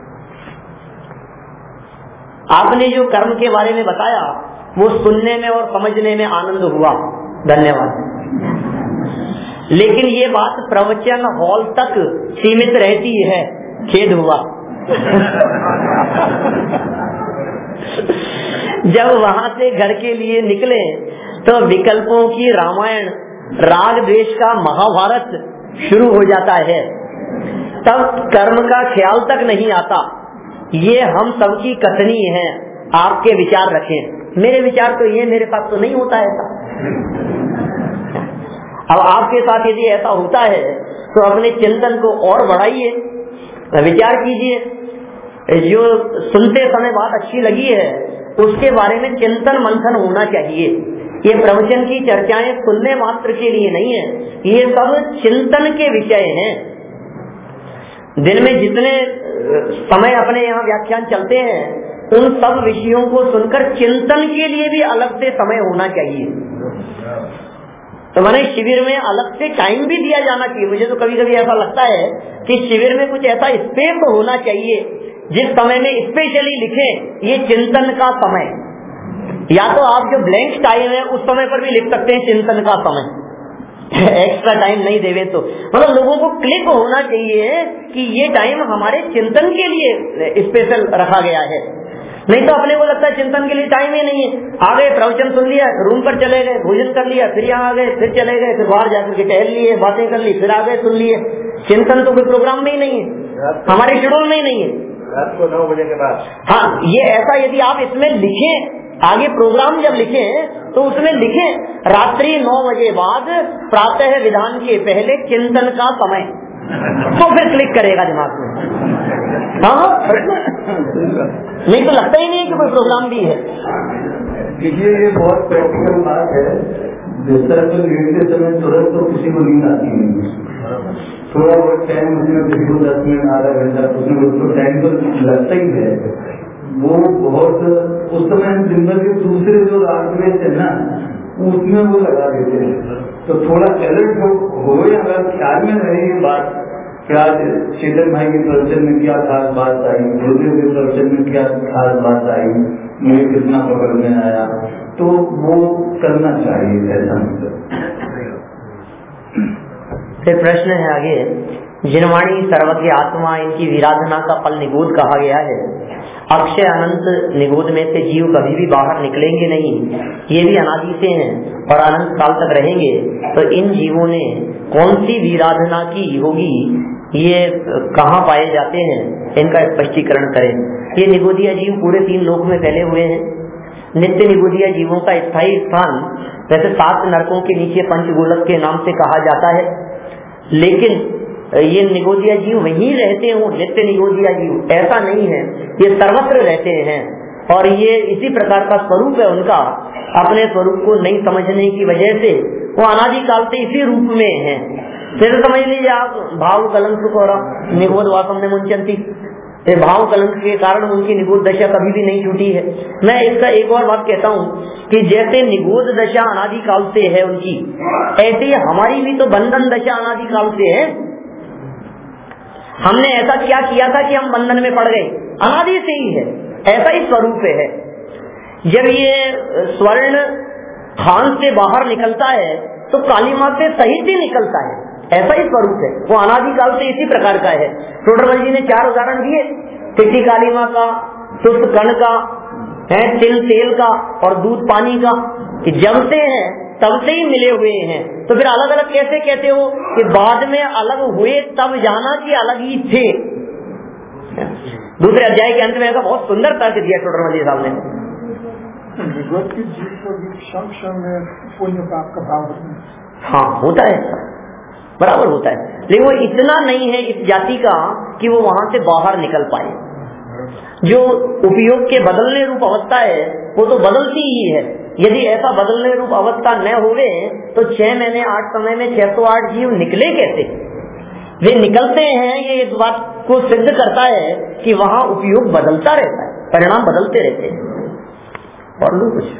आपने जो कर्म के बारे में बताया वो सुनने में और समझने में आनंद हुआ, धन्यवाद। लेकिन ये बात प्रवचन हॉल तक सीमित रहती है, खेद हुआ। जब वहां से घर के लिए निकले तो विकल्पों की रामायण, राग द्वेष का महाभारत शुरू हो जाता है, तब कर्म का ख्याल तक नहीं आता। ये हम सबकी कथनी है, आपके विचार रखें। मेरे विचार तो ये, मेरे पास तो नहीं होता ऐसा। अब आपके साथ यदि ऐसा होता है तो अपने चिंतन को और बढ़ाइए, विचार कीजिए। जो सुनते समय बात अच्छी लगी है उसके बारे में चिंतन मंथन होना चाहिए। ये प्रवचन की चर्चाएं सुनने मात्र के लिए नहीं है, ये सब चिंतन के विषय हैं। दिन में जितने समय अपने यहाँ व्याख्यान चलते हैं उन सब विषयों को सुनकर चिंतन के लिए भी अलग से समय होना चाहिए। तो मैंने शिविर में अलग से टाइम भी दिया जाना चाहिए। मुझे तो कभी कभी ऐसा लगता है कि शिविर में कुछ ऐसा स्पेस होना चाहिए जिस समय में स्पेशली लिखे ये चिंतन का समय। या तो आप जो ब्लैंक टाइम है उस समय पर भी लिख सकते हैं चिंतन का समय, एक्स्ट्रा टाइम नहीं देवे तो। मतलब लोगों को क्लिक होना चाहिए कि ये टाइम हमारे चिंतन के लिए स्पेशल रखा गया है। नहीं तो अपने को लगता है चिंतन के लिए टाइम ही नहीं है। आ गए, प्रवचन सुन लिया, रूम पर चले गए, भोजन कर लिया, फिर यहाँ आ गए, फिर चले गए, फिर बाहर जाकर के टहल लिए, बातें कर ली, फिर आ गए, सुन लिए। चिंतन तो कोई प्रोग्राम में ही नहीं है, हमारे शेड्यूल में ही नहीं है। रात को 9 बजे के बाद। हाँ, ये ऐसा यदि आप इसमें लिखें, आगे प्रोग्राम जब लिखें तो उसमें लिखें रात्रि 9 बजे बाद प्रातः विधान के पहले चिंतन का समय, तो फिर क्लिक करेगा दिमाग में। हाँ, नहीं तो लगता ही नहीं है कि कोई प्रोग्राम भी है। देखिए, ये बहुत प्रैक्टिकल बात है। जिस तरह से लेटते समय तुरंत तो किसी को नींद आती नहीं, थोड़ा बहुत टाइम उसमें किसी को 10 मिनट आधा घंटा उसमें उसको टाइम तो लगता ही है। वो बहुत उस समय दिन भर के दूसरे जो रात में थे ना उसमें वो लगा देते हैं। तो थोड़ा अलर्ट हो या अगर ख्याल में रहे ये बात कि आज चेतन भाई के प्रवचन में क्या खास बात आई, गुरुदेव के प्रवचन में क्या खास बात आई, मुझे कितना पकड़ में आया, तो वो करना चाहिए ऐसा। फिर प्रश्न है आगे, जिनवाणी सर्वज्ञ आत्मा, इनकी विराधना का फल निगोद कहा गया है। अक्षय अनंत निगोद में से जीव कभी भी बाहर निकलेंगे नहीं, ये भी अनादि से हैं और अनंत काल तक रहेंगे। तो इन जीवों ने कौन सी विराधना की होगी, ये कहाँ पाए जाते हैं, इनका स्पष्टीकरण करें। ये निगोदिया जीव पूरे 3 लोक में फैले हुए हैं। नित्य निगोदिया जीवों का स्थायी स्थान वैसे 7 नरकों के नीचे पंचगोलक के नाम से कहा जाता है, लेकिन ये निगोदिया जीव वहीं रहते हो, नित्य निगोदिया जीव, ऐसा नहीं है। ये सर्वत्र रहते हैं और ये इसी प्रकार का स्वरूप है उनका। अपने स्वरूप को नहीं समझने की वजह से वो अनादिकाल से इसी रूप में है। फिर समझ लीजिए आप, भाव कलंक को निगोद वासम ने मुंचंती, भाव कलंक के कारण उनकी निगोद दशा कभी भी नहीं छूटी है। मैं इसका एक और बात कहता हूँ कि जैसे निगोद दशा अनादिकाल से है उनकी, ऐसे ही हमारी भी तो बंधन दशा अनादिकाल से है। हमने ऐसा क्या किया था कि हम बंधन में पड़ गए? अनादि से ही है, ऐसा ही स्वरूप है। जब ये स्वर्ण हाथ से बाहर निकलता है तो कालीमा से सहित ही निकलता है, ऐसा ही स्वरूप है। वो अनादिकाल से इसी प्रकार का है। टोडरमल जी ने 4 उदाहरण दिए, चिट्टी कालीमा का, शुष्क कण का, तिल तेल का और दूध पानी का, कि जब से है तब से ही मिले हुए हैं। तो फिर अलग अलग कैसे कहते हो कि बाद में अलग हुए तब जाना कि अलग ही थे? दूसरे अध्याय के अंत में ऐसा बहुत सुंदर तर्क दिया टोडरमल जी साहब ने। पुण्य पाप का भाव, हाँ होता है, बराबर होता है, लेकिन वो इतना नहीं है इस जाति का कि वो वहां से बाहर निकल पाए। जो उपयोग के बदलने रूप अवस्था है वो तो बदलती ही है। यदि ऐसा बदलने रूप अवस्था न होवे तो 6 महीने 8 समय में 608 जीव निकले कैसे? वे निकलते हैं, ये इस बात को सिद्ध करता है कि वहां उपयोग बदलता रहता है, परिणाम बदलते रहते हैं। और लो कुछ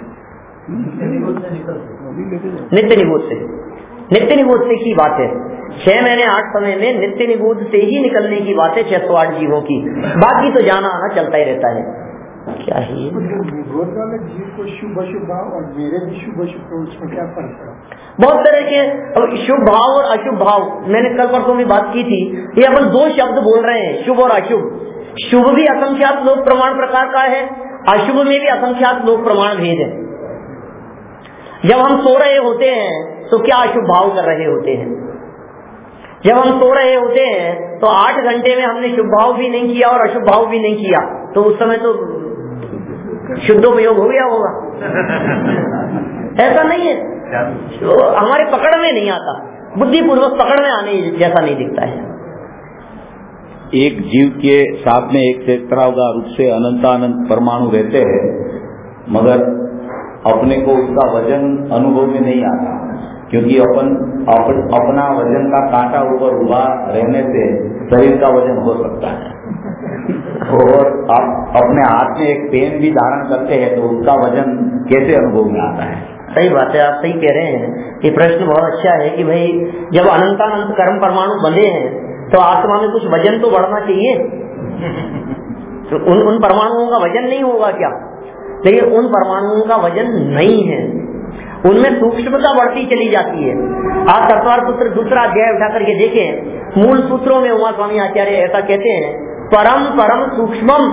नित्य निगोद से की बात है। 6 महीने 8 समय में नित्य निगोद से ही निकलने की बात है 608 जीवों की। बाकी तो जाना आना चलता ही रहता है। क्या है निगोद वाले जीव को शुभ अशुभ भाव और मेरे भी शुभ अशुभ, तो उसमें क्या फर्क है? बहुत तरह के शुभ भाव और अशुभ भाव, मैंने कल परसों में बात की थी। ये अपन 2 शब्द बोल रहे हैं, शुभ और अशुभ। शुभ भी असंख्यात लोक प्रमाण प्रकार का है, अशुभ में भी असंख्यात लोक प्रमाण भेद है। जब हम सो रहे होते हैं तो क्या अशुभ भाव कर रहे होते हैं? जब हम सो रहे होते हैं तो 8 घंटे में हमने शुभ भाव भी नहीं किया और अशुभ भाव भी नहीं किया, तो उस समय तो शुद्धोपयोग हो गया होगा। ऐसा नहीं है, तो हमारे पकड़ में नहीं आता, बुद्धिपूर्वक पकड़ में आने जैसा नहीं दिखता है। एक जीव के साथ में एक क्षेत्रावगा रूप से अनंतानंत परमाणु रहते हैं, मगर अपने को उसका वजन अनुभव में नहीं आता, क्योंकि अपना वजन का कांटा ऊपर उभा रहने से शरीर का वजन हो सकता है। और आप अपने हाथ में एक पेन भी धारण करते हैं तो उसका वजन कैसे अनुभव में आता है? सही बात है, आप सही कह रहे हैं। ये प्रश्न बहुत अच्छा है कि भाई जब अनंतानंत कर्म परमाणु बंधे हैं तो आत्मा में कुछ वजन तो बढ़ना चाहिए। तो उन परमाणुओं का वजन नहीं होगा क्या? लेकिन उन परमाणुओं का वजन नहीं है, उनमें सूक्ष्मता बढ़ती चली जाती है। आप तत्वार सूत्र दूसरा अध्याय उठा करके देखें, मूल सूत्रों में उमा स्वामी आचार्य ऐसा कहते हैं, परम परम सूक्ष्मम,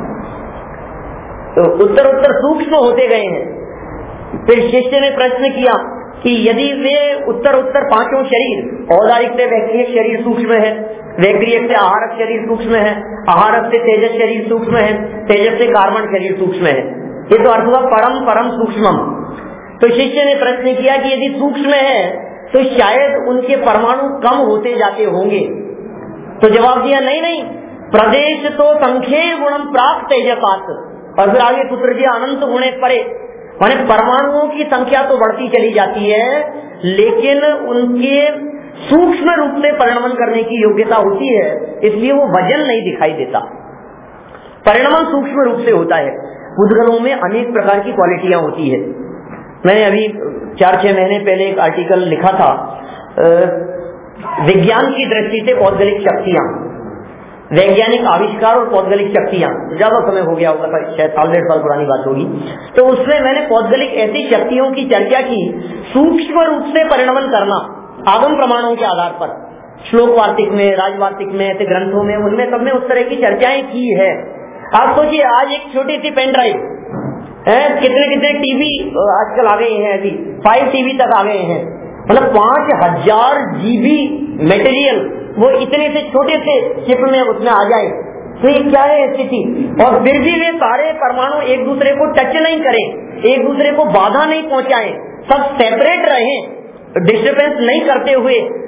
तो उत्तर उत्तर सूक्ष्म होते गए हैं। फिर शिष्य ने प्रश्न किया कि यदि वे उत्तर उत्तर 5 शरीर, औदारिक से वैक्रियक शरीर सूक्ष्म है, वैक्रियक से आहारक शरीर सूक्ष्म है, आहारक से तेजस शरीर सूक्ष्म है, तेजस से कार्बन शरीर सूक्ष्म है, ये तो अर्थ हुआ परम परम सूक्ष्मम। तो शिष्य ने प्रश्न किया कि यदि सूक्ष्म है तो शायद उनके परमाणु कम होते जाते होंगे। तो जवाब दिया नहीं नहीं, प्रदेश तो संख्ये गुणम प्राप्त तेजपात, और फिर आगे सूत्र दिया अनंत गुणे परे, माने परमाणुओं की संख्या तो बढ़ती चली जाती है लेकिन उनके सूक्ष्म रूप में परिणमन करने की योग्यता होती है, इसलिए वो वजन नहीं दिखाई देता। परिणमन सूक्ष्म रूप से होता है। उद्गलों में अनेक प्रकार की क्वालिटियां होती है। मैंने अभी 4-6 महीने पहले एक आर्टिकल लिखा था, विज्ञान की दृष्टि से पौद्गलिक शक्तियां, वैज्ञानिक आविष्कार और पौद्गलिक शक्तियां, ज्यादा समय हो गया होगा, शायद 1.5 साल पुरानी बात होगी। तो उसमें मैंने पौद्गलिक ऐसी शक्तियों की चर्चा की, सूक्ष्म रूप से परिणमन करना आगम प्रमाणों के आधार पर, श्लोक वार्तिक में, राजवार्तिक में, ऐसे ग्रंथों में, उनमें सबने उस तरह की चर्चाएं की है। आप सोचिए, आज एक छोटी सी पेन ड्राइव है, कितने टीवी आजकल आ गए हैं, अभी 5 टीवी तक आ गए हैं, मतलब 5000 GB मटेरियल वो इतने से छोटे से चिप में उसमें आ जाए, तो ये क्या है स्थिति। और फिर भी वे सारे परमाणु एक दूसरे को टच नहीं करें, एक दूसरे को बाधा नहीं पहुंचाएं, सब सेपरेट रहें, डिस्टर्बेंस नहीं करते हुए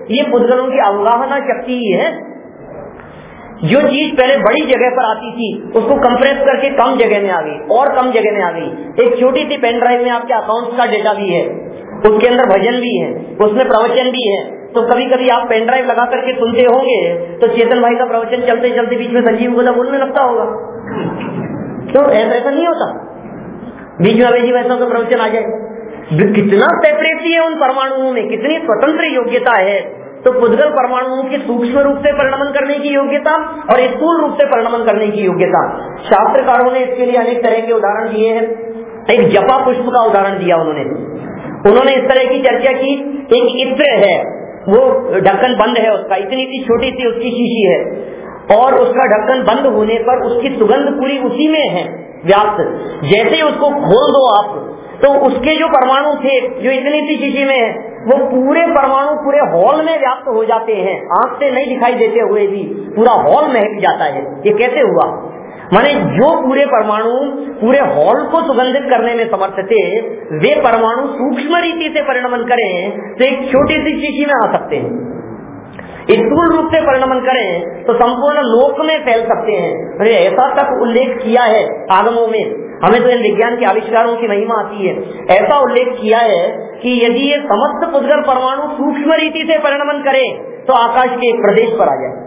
ये पुद्गलों की अवगाहना शक्ति ही है। जो चीज पहले बड़ी जगह पर आती थी उसको कंप्रेस करके कम जगह में आ गई, और कम जगह में आ गई। एक छोटी सी पेन ड्राइव में आपके अकाउंट्स का डेटा भी है, उसके अंदर भजन भी है, उसमें प्रवचन भी है। तो कभी कभी आप पेन ड्राइव लगा करके सुनते होंगे तो चेतन भाई का प्रवचन चलते चलते बीच में संजीव गोदा बोलने लगता होगा। तो ऐसा नहीं होता, बीच में अभी वैसा तो प्रवचन आ जाए। कितना सेपरेसी है उन परमाणुओं में, कितनी स्वतंत्र योग्यता है। तो पुद्गल परमाणुओं की सूक्ष्म रूप से परिणमन करने की योग्यता और स्थूल रूप से परिणमन करने की योग्यता, शास्त्रकारों ने इसके लिए अनेक तरह के उदाहरण दिए हैं। एक जपा पुष्प का उदाहरण दिया उन्होंने इस तरह की चर्चा की। एक इत्र है, वो ढक्कन बंद है उसका, इतनी सी छोटी सी उसकी शीशी है, और उसका ढक्कन बंद होने पर उसकी सुगंध पूरी उसी में है व्याप्त। जैसे ही उसको खोल दो आप, तो उसके जो परमाणु थे जो इतनी सी शीशी में है, वो पूरे परमाणु पूरे हॉल में व्याप्त हो जाते हैं, आंख से नहीं दिखाई देते हुए भी पूरा हॉल महक जाता है। ये कैसे हुआ? माने जो पूरे परमाणु पूरे हॉल को सुगंधित करने में समर्थ थे, वे परमाणु सूक्ष्म रीति से परिणमन करें तो एक छोटी सी शीशी में आ सकते हैं। स्थूल रूप से परिणमन करें तो संपूर्ण लोक में फैल सकते हैं। अरे ऐसा तक उल्लेख किया है आगमों में, हमें तो इन विज्ञान के आविष्कारों की महिमा आती है। ऐसा उल्लेख किया है कि यदि ये समस्त पुद्गल परमाणु सूक्ष्म रीति से परिणमन करें तो आकाश के एक प्रदेश पर आ जाए।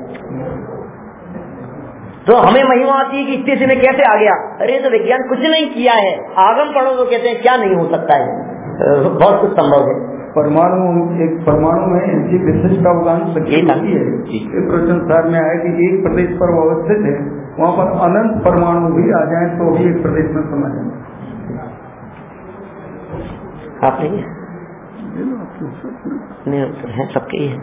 तो हमें महिमा आती है कि स्थिति में कैसे आ गया। अरे तो विज्ञान कुछ नहीं किया है, आगम पढ़ो तो कहते हैं क्या नहीं हो सकता है, बहुत कुछ संभव है। एक परमाणु में इनकी विशिष्ट अवदान शक्ति होती है। एक प्रश्न सार में आया कि एक प्रदेश पर वो अवस्थित है, वहाँ पर अनंत परमाणु भी आ जाए तो भी एक प्रदेश में समा जाए। आप नहीं है, सबके ही है।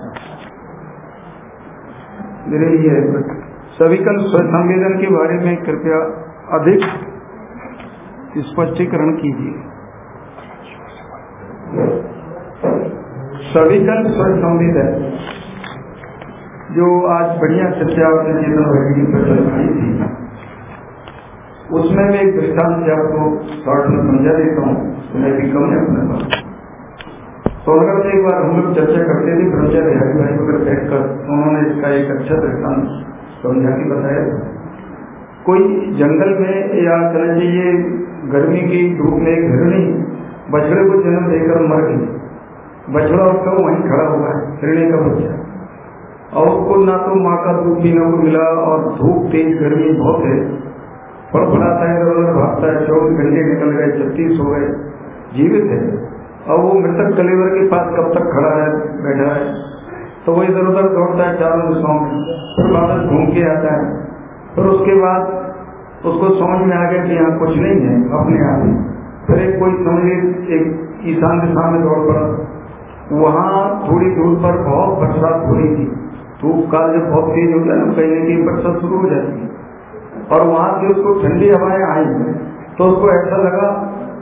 मेरे लिए सविकल संवेदन के बारे में कृपया अधिक स्पष्टीकरण कीजिए। सविकल संवेदन जो आज बढ़िया चर्चा चेतन भाई की प्रचलित थी, उसमें मैं एक दृष्टांत से आपको शॉर्ट में समझा देता हूँ, मैं भी कम है अपने पास। सोनगढ़ से एक बार हम लोग चर्चा करते थे ब्रह्मचारी हरि भाई वगैरह बैठकर, उन्होंने इसका एक अच्छा दृष्टांत समझा के बताया। कोई जंगल में या चले जाइए गर्मी की धूप में एक हिरणी बछड़े को जन्म देकर मर गई। बछड़ा उसका वहीं खड़ा हुआ है, हिरणी का बच्चा, और उसको ना तो माँ का दूध पीने को मिला और धूप तेज गर्मी बहुत है, फड़फड़ाता है, इधर उधर भागता है, 24 घंटे निकल गए, 36 हो गए, जीवित है। और वो मृतक कलेवर के पास कब तक खड़ा है, बैठा है, तो वो इधर उधर दौड़ता है चारों दिशाओं में, फिर वापस घूम के आता है। फिर उसके बाद उसको समझ में आ गया कि यहाँ कुछ नहीं है अपने आप ही। फिर एक कोई समझे एक ईशान दिशा में दौड़ पड़ा, वहाँ थोड़ी दूर पर बहुत बरसात हो रही थी। धूप काल जब बहुत तेज हो गया ना, कहीं न कहीं बरसात शुरू हो जाती है, और वहां से उसको ठंडी हवाएं आई तो उसको ऐसा लगा,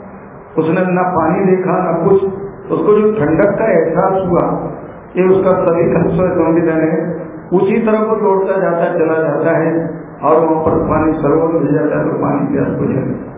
उसने ना पानी देखा ना कुछ, उसको जो ठंडक का एहसास हुआ, ये उसका सभी संवेदन है, उसी तरफ वो दौड़ता जाता है, चला जाता है, और वहां पर पानी सरोवर मिल जाता है तो पानी प्यास बुझ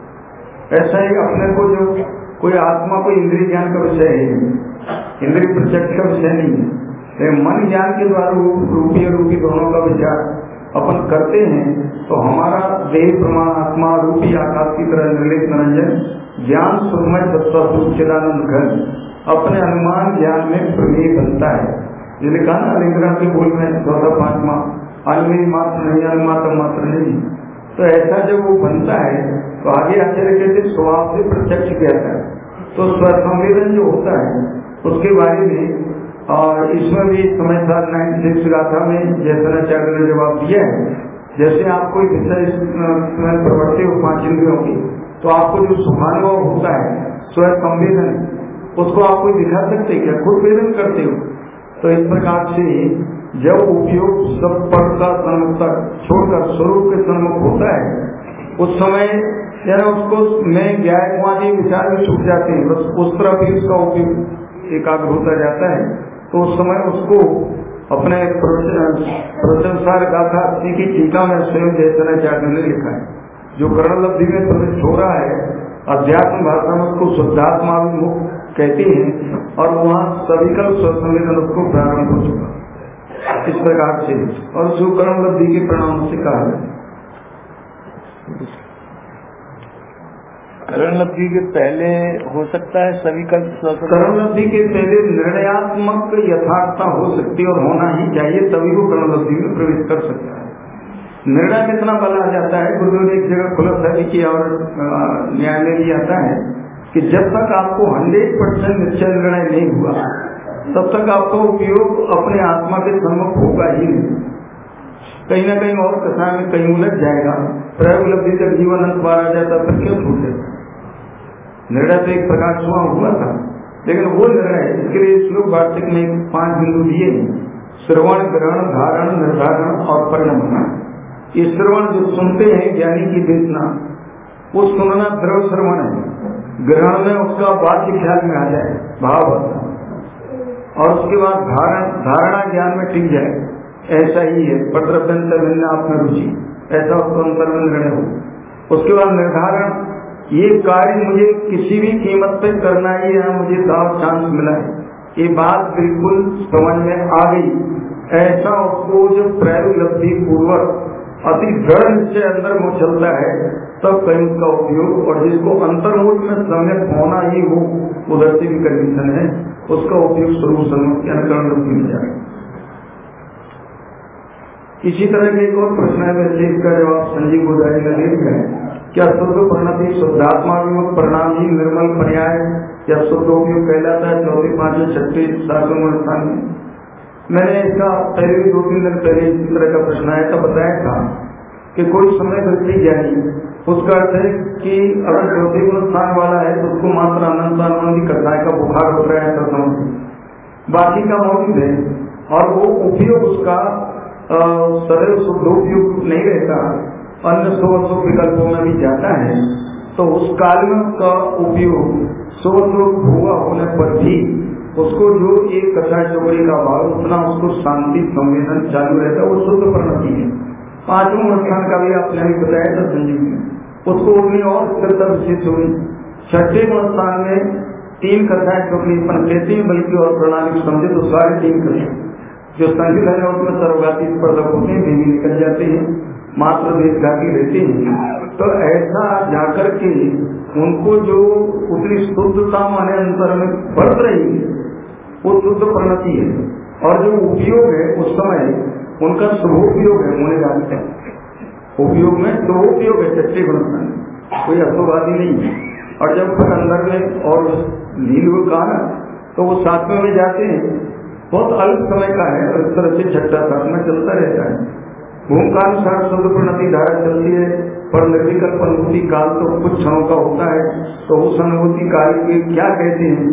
जाती। ऐसा ही अपने को जो कोई आत्मा कोई इंद्रिय ज्ञान का विषय है, इंद्रिय प्रत्यक्ष का विषय नहीं है, मन ज्ञान के द्वारा रूपी रूपी दोनों का विचार अपन करते हैं, तो हमारा देह प्रमाण आत्मा रूपी आकाश की तरह निर्लिप्त निरंजन ज्ञान सुखमय तत्व चिदानंद घन अपने अनुमान ज्ञान में प्रमेय बनता है। जिन्हें कहा ना लिंगरा के बोल में 14-5वां अन्य मात्र नहीं, अनुमात्र मात्र नहीं। तो ऐसा जब वो बनता है तो आगे आश्चर्य कहते स्वभाव से प्रत्यक्ष किया जाता है। तो स्वसंवेदन जो होता है उसके बारे में, और इसमें भी समय 796 गाथा में जैसनाचार्य ने जवाब दिया है, जैसे आप कोई विषय प्रवर्ते हो 5 इंद्रियों की, तो आपको जो सुखानुभव होता है स्वयं संवेदन, उसको आप कोई दिखा सकते क्या? खुद वेदन करते हो। तो इस प्रकार से जब उपयोग सब पर का सन्मुख छोड़कर स्वरूप के सन्मुख होता है, उस समय यानी उसको में ज्ञानवादी विचार भी छूट जाते हैं, बस उस तरफ ही उसका उपयोग एकाग्र होता जाता है। तो उस समय उसको अपने प्रशंसार गाथा की टीका में स्वयं जैसनाचार्य ने लिखा है, जो कर्णलब्धि में प्रविष्ट हो रहा है, अध्यात्म भाषा में उसको शुद्धात्मा कहती हैं और वहाँ सविकल्प स्वसंवेदन उसको प्रारंभ हो चुका इस प्रकार से, और जो कर्म लब्धि के परिणाम से कहा है। करण लब्धि के पहले हो सकता है सविकल्प स्वसंवेदन? करण लब्धि के पहले निर्णयात्मक यथार्थता हो सकती है और होना ही चाहिए, तभी वो करण लब्धि में प्रवेश कर सकता है। निर्णय कितना बल आ जाता है, गुरुदेव ने एक जगह खुलासा किया और न्यायालय भी आता है कि जब तक आपको 100% निश्चय निर्णय नहीं हुआ तब तक आपका उपयोग अपने आत्मा के सम्मुख होगा ही नहीं, कहीं ना कहीं और कथा में कहीं उलझ जाएगा, प्रयोग लब्धि तक जीवन अंत बार आ जाता फिर क्यों छूटेगा। निर्णय तो एक प्रकार छुआ हुआ था, लेकिन वो निर्णय इसके लिए श्लोक वार्षिक में 5 बिंदु दिए हैं, श्रवण, ग्रहण, धारण, निर्धारण और परिणमन। ये श्रवण जो सुनते हैं ज्ञानी की देशना, वो सुनना द्रव श्रवण है, ग्रहण में उसका वाक्य ख्याल में आ जाए भाव, और उसके बाद धारणा ज्ञान में टिक जाए, ऐसा ही है पत्रभ्यंतर आप में रुचि, ऐसा उसको अंतर में निर्णय हो। उसके बाद निर्धारण, ये कार्य मुझे किसी भी कीमत पे करना ही है, मुझे दाव चांस मिला है, ये बात बिल्कुल समझ में आ गई, ऐसा उसको जो प्रयोग लब्धि पूर्वक अति दृढ़ निश्चय अंदर में चलता है तब कहीं उसका उपयोग, और जिसको अंतर्मुख में सम्यक होना ही वो उधर से भी कंडीशन है, उसका उपयोग स्वरूप सम्मुख के अनुकरण लब्धि में जाए। इसी तरह के एक और प्रश्न है, वैसे इसका जवाब संजीव गोदारी ने दे दिया है। क्या शुद्ध परिणति शुद्धात्माभिमुख परिणाम ही निर्मल पर्याय या शुद्ध उपयोग कहलाता है 4, 5, 6, 7वें स्थान में? मैंने इसका पहले भी 2-3 दिन पहले इसी तरह का प्रश्न आया था, बताया था कि कोई समय व्यक्ति ज्ञानी, उसका अर्थ है कि अगर 4वें स्थान वाला है तो उसको मात्र अनंत कथाएं का बुखार हो रहा है, ऐसा समझ, बाकी का मौजूद है और वो उपयोग उसका सदैव शुद्धोपयोग नहीं रहता, अन्य 100 विकल्पों में भी जाता है, तो उस काल में उसका उपयोग 100 हुआ होने पर भी उसको जो एक कथा चौकड़ी का भाव उतना उसको शांति संवेदन चालू रहता है, वो शुद्ध परिणति है। 5वें स्थान का भी आपने अभी बताया था संजीव में, उसको उतनी और स्थिरता विशेष हुई। 6वें स्थान में 3 कथाएं चौकड़ी अपन कहते हैं, बल्कि और प्रणाली समझे तो सारे 3 कथाएं जो संगीत है उसमें सर्वघाती स्पर्धक होते हैं, बेबी निकल जाते हैं, मात्र देशघाती रहते हैं, तो ऐसा जाकर के उनको जो उतनी शुद्धता माने अंतर में बढ़ रही है वो शुद्ध परिणति है, और जो उपयोग है उस समय उनका शुभोपयोग है, उन्हें जानते हैं उपयोग में शुभोपयोग है, सच्चे गुण कोई अशुभादी नहीं है। और जब फिर अंदर में और लील कहा ना तो वो 7वें में जाते हैं, बहुत अल्प समय का है और इस तरह से 6ठा 7वां चलता रहता है। भूमकानुसार शुद्ध प्रणति धारा चलती है, पर निर्विकल्प अनुभूति काल तो कुछ क्षणों का होता है, तो उस अनुभूति काल के क्या कहते हैं,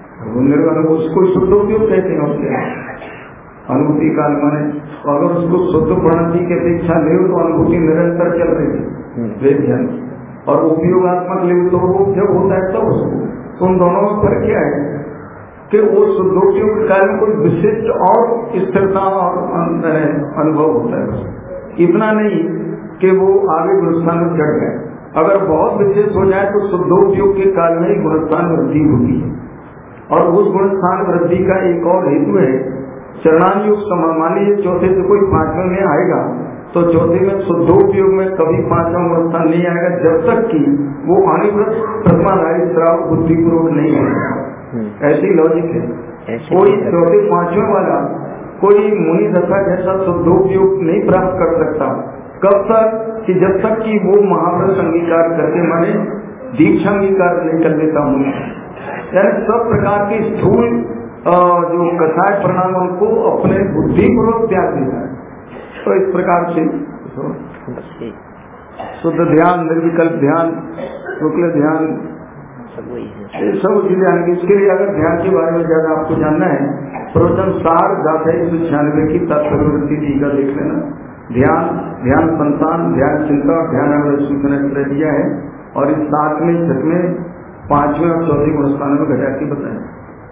उसको शुद्ध उपयोग कहते हैं। उसके अनुभूति काल माने अगर उसको शुद्ध प्रणति की अपेक्षा ले तो अनुभूति निरंतर चल रही है, और उपयोगात्मक ले तो वो जब होता है तब उसको, तो उन दोनों में फर्क क्या है कि वो शुद्धोपयोग काल में कोई विशिष्ट और स्थिरता और अनुभव होता है, इतना नहीं कि वो आगे गुणस्थान में चढ़ गए। अगर बहुत विशेष हो जाए तो शुद्धोपयोग के काल में ही गुणस्थान वृद्धि होती है, और उस गुणस्थान वृद्धि का एक और हेतु है चरणानुयोग समय। मान लीजिए 4थे से कोई 5वें में आएगा तो 4थे में शुद्धोपयोग में कभी 5वां गुणस्थान नहीं आएगा जब तक कि वो अनिवृत्त प्रथमाधारी श्राव बुद्धिपूर्वक नहीं होगा। ऐसी लॉजिक है, कोई 4थे 5वें वाला कोई मुनि दशा जैसा शुद्धोपयोग नहीं प्राप्त कर सकता। कब तक कि जब तक कि वो महाव्रत अंगीकार करके माने दीक्षा अंगीकार नहीं कर देता हूँ, यानी सब प्रकार की स्थूल जो कथाएं परिणाम उनको अपने बुद्धिपूर्वक त्याग देता है। तो इस प्रकार से शुद्ध ध्यान, निर्विकल्प ध्यान, शुक्ल ध्यान, सब उसी ध्यान की। इसके लिए अगर ध्यान के बारे में ज्यादा आपको जानना है, प्रवचन सार 196 की तत्प्रवृत्ति टीका देख लेना। ध्यान, ध्यान संतान, ध्यान चिंता और ध्यान सूचना दिया है, और इस 7वें 6वें 5वें और 4थे गुणस्थानों में घटा के बताया।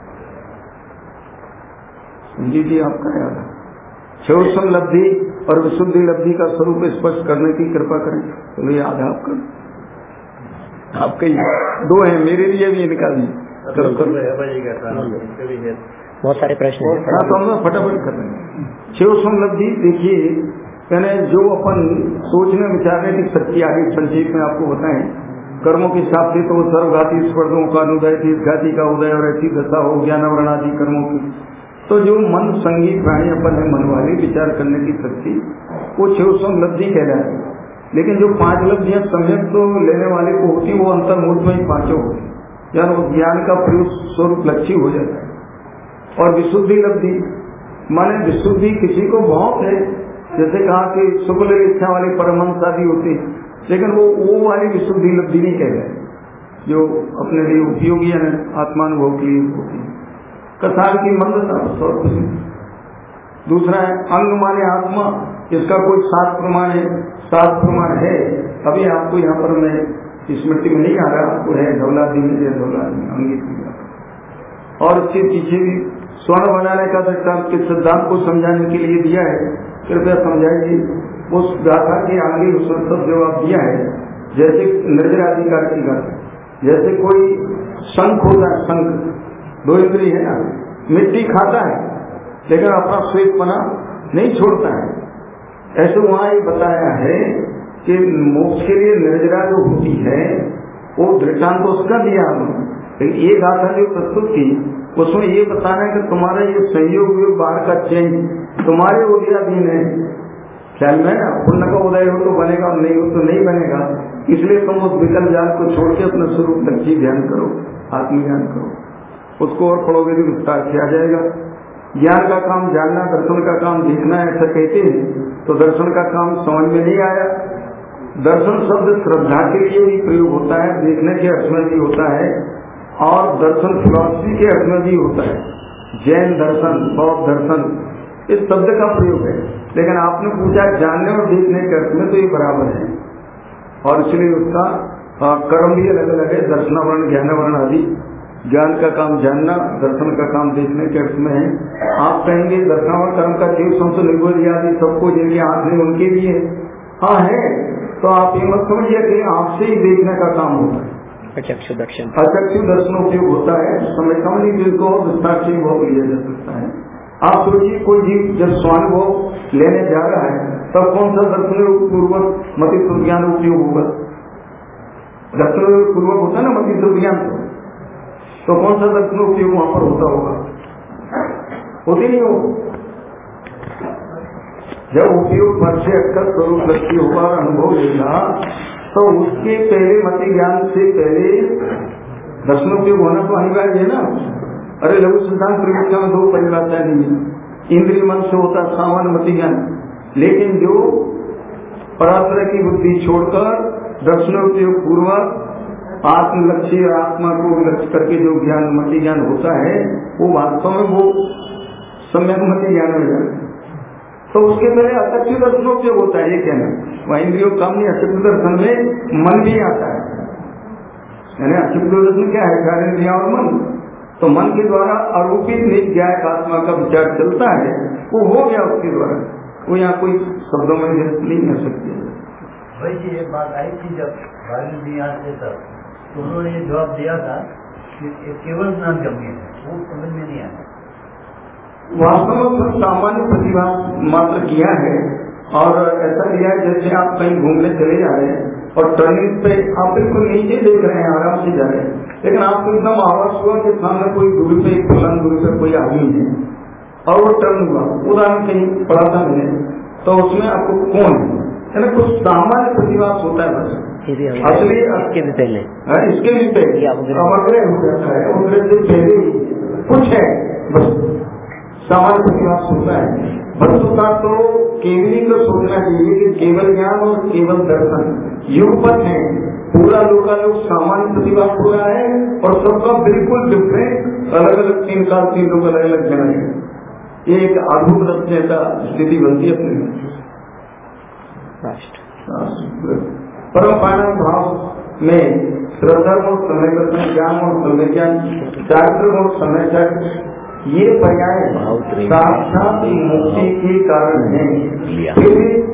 जी आपका याद है। क्षयोत्सम लब्धि और विशुद्धि लब्धि का स्वरूप स्पष्ट करने की कृपा करें। चलो याद है आपका, आपके 2 हैं, मेरे लिए भी इनका भी। बहुत सारे प्रश्न हैं, फटाफट कर रहे हैं। शिव समलब्धि देखिए, यानी जो अपन सोचने विचारने की शक्ति आगे संक्षेप में आपको बताएं, कर्मों के हिसाब से तो सर्वघाती स्पर्धों का अनुदय थी, घाती का उदय और ऐसी दशा हो ज्ञान वर्णादि कर्मों की। तो जो मन संगी प्राणी अपन है, मन वाले विचार करने की शक्ति, वो शिव समलब्धि कहलाती है। लेकिन जो 5 लब्धियां सम्यक तो लेने वाले को होती, वो अंतर्मुख में ही 5 होती, यानी वो ज्ञान का प्रयोग स्वरूप लक्ष्य हो जाता है। और विशुद्धि लब्धि माने विशुद्धि किसी को बहुत है, जैसे कहा कि शुक्ल इच्छा वाले परमहंस आदि होते, लेकिन वो वाली विशुद्धि लब्धि नहीं कह रहे जो अपने लिए उपयोगी है, आत्मानुभव के लिए होती। कसार की मंदता और कुछ। दूसरा है अंग माने आत्मा, इसका कोई शास्त्र प्रमाण है, शास्त्र प्रमाण है, अभी आपको यहाँ पर मैं स्मृति में नहीं आ रहा, आपको है धौलादी में अंगित। और इसके पीछे भी स्वर्ण बनाने का दृष्टांत के सिद्धांत को समझाने के लिए दिया है, कृपया समझाइए। उस गाथा के आगे उस जो आप दिया है, जैसे निर्जराधिकार की गाथा, जैसे कोई शंख होता है, शंख 2 इंद्रिय है ना, मिट्टी खाता है लेकिन अपना श्वेतपना नहीं छोड़ता है। ऐसे वहां ये बताया है कि मोक्ष के लिए निर्जरा जो होती है, वो दृष्टांत तो उसका दिया हमने, लेकिन ये गाथा जो प्रस्तुत की उसमें ये बताना है कि तुम्हारा ये संयोग बाहर का चेंज तुम्हारे उदयाधीन है। ख्याल में ना, पुण्य का उदय हो तो बनेगा और नहीं हो तो नहीं बनेगा। इसलिए तुम उस विकल्प जाल को छोड़ के अपना स्वरूप लक्ष्य ध्यान करो, आत्मज्ञान करो, उसको और पढ़ोगे तो विस्तार किया जाएगा। ज्ञान का काम जानना, दर्शन का काम देखना, ऐसा कहते हैं तो दर्शन का काम समझ में नहीं आया। दर्शन शब्द श्रद्धा के लिए भी प्रयोग होता है, देखने के अर्थ में भी होता है, और दर्शन फिलॉसफी के अर्थ में भी होता है। जैन दर्शन, बौद्ध दर्शन, इस शब्द का प्रयोग है। लेकिन आपने पूछा जानने और देखने के अर्थ में, तो ये बराबर है, और इसलिए उसका कर्म भी अलग अलग है, दर्शनावरण ज्ञानावरण आदि। ज्ञान का काम जानना, दर्शन का काम देखने के अर्थ में है। आप कहेंगे दर्शनावरण कर्म का जीव संत निर्गोल आदि सबको जिनके हाथ में उनके लिए हाँ है, तो आप ये मत समझिए कि आपसे ही देखने का काम होता है। अचक्षु दर्शन, अचक्षु दर्शन उपयोग होता है, समझता नहीं जिनको विस्तार से भाव लिया जा सकता है। आप सोचिए कोई जीव जब स्वानुभव लेने जा रहा है तब कौन सा दर्शन पूर्वक मति ज्ञान उपयोग होगा? दर्शन पूर्वक होता है ना मति ज्ञान, तो कौन सा दर्शन उपयोग वहां पर होता होगा? होती नहीं हो। जब उपयोग पर से अक्सर स्वरूप लक्ष्य होगा और अनुभव लेगा, तो उसके पहले मति ज्ञान से पहले दर्शन उपयोग होना तो अनिवार्य है ना। अरे लघु सिद्धांत प्रवृत्ति में 2 परिभाषाएं दी है, इंद्रिय मन से होता सामान्य मति ज्ञान, लेकिन जो परात्र की बुद्धि छोड़कर दर्शनोपयोग पूर्वक आत्म लक्ष्य, आत्मा को लक्ष्य करके जो ज्ञान मति ज्ञान होता है, वो वास्तव में वो सम्यक मति ज्ञान हो जाता है। तो उसके पहले अचक्षु दर्शनोपयोग होता है, ये कहना वह इंद्रियों काम नहीं। अचक्षु दर्शन में मन भी आता है, यानी अचक्षु दर्शन क्या है? 4 इंद्रियां और मन। तो मन के द्वारा आरोपित नित्यायक आत्मा का विचार चलता है, वो हो गया उसके द्वारा, वो यहाँ कोई शब्दों में व्यक्त नहीं कर सकते। भाई जी एक बात आई थी जब जी आते तब, तो उन्होंने ये जवाब दिया था कि केवल ज्ञान गम्य है, वो समझ में नहीं आया। वास्तव में सामान्य प्रतिभा मात्र किया है, और ऐसा किया है जैसे आप कहीं घूमने चले जा रहे हैं और टर्निंग पे आप बिल्कुल नीचे देख रहे हैं, आराम से जा रहे हैं, लेकिन आपको एकदम आवाज हुआ कि सामने कोई दूरी पे, फलान दूरी पे कोई आदमी है और वो टर्न हुआ। उदाहरण कहीं पढ़ा था मैंने, तो उसमें आपको कौन है ना, कुछ सामान्य प्रतिभास होता है बस। असली इसके भी पहले इसके भी पहले अवग्रह हो जाता है, अवग्रह से पहले कुछ है बस सामान्य प्रतिभास होता है। वस्तुता तो केवल को सोचना चाहिए कि केवल ज्ञान और केवल दर्शन युगपथ है। पूरा लोकालोक सामान्य प्रतिभास हो रहा है और सबका बिल्कुल डिफरेंट, अलग अलग 3 साल 3 लोग अलग अलग जगह है। ये एक अद्भुत रचने का स्थिति बनती है अपने परम पारण भाव में श्रद्धा और समय ज्ञान और समय ज्ञान, चारित्र और समय चारित्र, ये पर्याय साक्षात मुक्ति के कारण है। फिर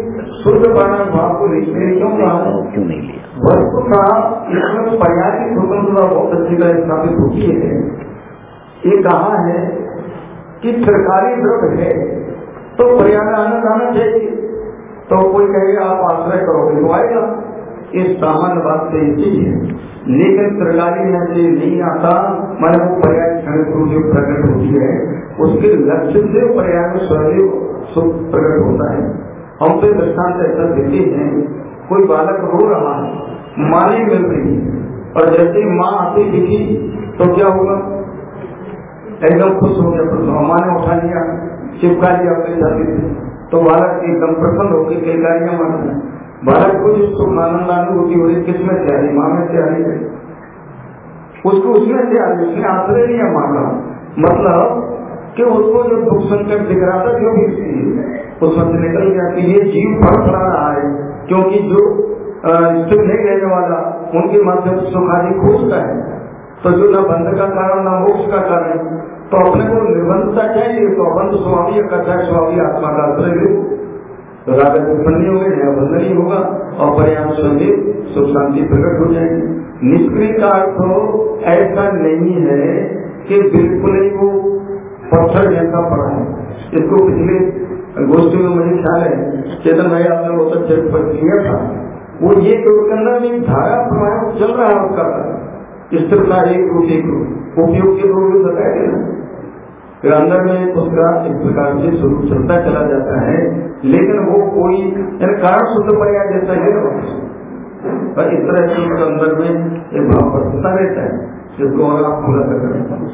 शुद्ध परिणाम भाव को लिखने क्यों कहा? क्यों नहीं लिया? वस्तु का इसमें पर्याय की स्वतंत्रता बहुत अच्छी तरह स्थापित होती है। ये कहा है कि सरकारी द्रव्य है तो पर्याय आना चाहिए, तो कोई कहेगा आप आश्रय करोगे तो आएगा, ये सामान्य बात तो इसी है। लेकिन सरकारी में से नहीं आता, मैंने वो पर्याय क्षण जो प्रकट होती है उसके लक्ष्य से पर्याय में स्वयं सुख प्रकट होता है। हम तो दृष्टांत ऐसा देते हैं, कोई बालक रो रहा है, माँ नहीं मिल रही, और जैसे माँ आती दिखी तो क्या होगा? एकदम खुश हो गया, तो माँ ने उठा लिया, चिपका लिया अपने छाती से, तो बालक एकदम प्रसन्न होकर किलकारियां मारता है। बालक को जिसको आनंद अनुभूति हो रही, किसमें से आ रही? माँ में से आ रही है, उसको उसमें से आ रही, उसने आश्रय लिया माँ का। मतलब कि उसको जो दुख संकट दिख रहा था, जो भी उसमें से निकल गया कि ये जीव फड़फड़ा रहा है, क्योंकि जो स्थिर नहीं रहने वाला उनके माध्यम से सुख आदि खोजता है, तो जो न बंध का कारण न मोक्ष का कारण, तो अपने को निर्बंधता चाहिए, तो अबंध स्वामी कथा स्वामी आत्मा का आश्रय ले, तो राजा उत्पन्न हो गए, बंधन ही होगा और पर्याप्त संदेह सुख शांति प्रकट हो जाएगी। निष्क्रिय का अर्थ ऐसा नहीं है कि बिल्कुल ही वो पत्थर जैसा पड़ा है। इसको पिछले गोष्ठी में मुझे ख्याल है चेतन भाई आपने बहुत अच्छे पर किया था, वो ये अंदर में धारा प्रवाह चल रहा है उसका स्थिरता एक रूप उपयोग के रूप में बताया गया, फिर अंदर में उसका एक प्रकार से स्वरूप चलता चला जाता है, लेकिन वो कोई कारण शुद्ध पर्याय जैसा है पर इस तरह से अंदर में एक भाव बरसता रहता है, जिसको और आप पूरा कर रहे हैं।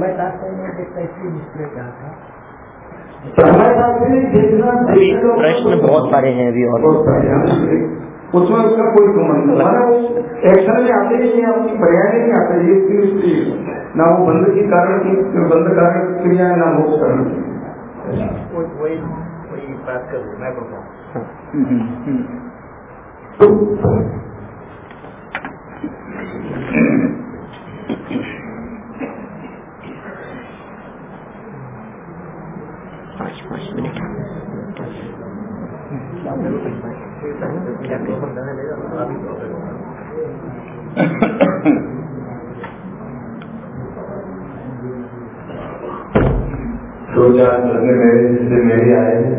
प्रश्न बहुत सारे हैं अभी और उसमें उसका कोई संबंध नहीं, एक्शन में आते ही नहीं, आपकी पर्याय नहीं आते, ये ना वो बंध की कारण की बंध कारण क्रिया है, ना मोक्ष कारण वही बात कर मैं बताऊँ। पाँच मिनट दो चार प्रश्न मेरे आए हैं।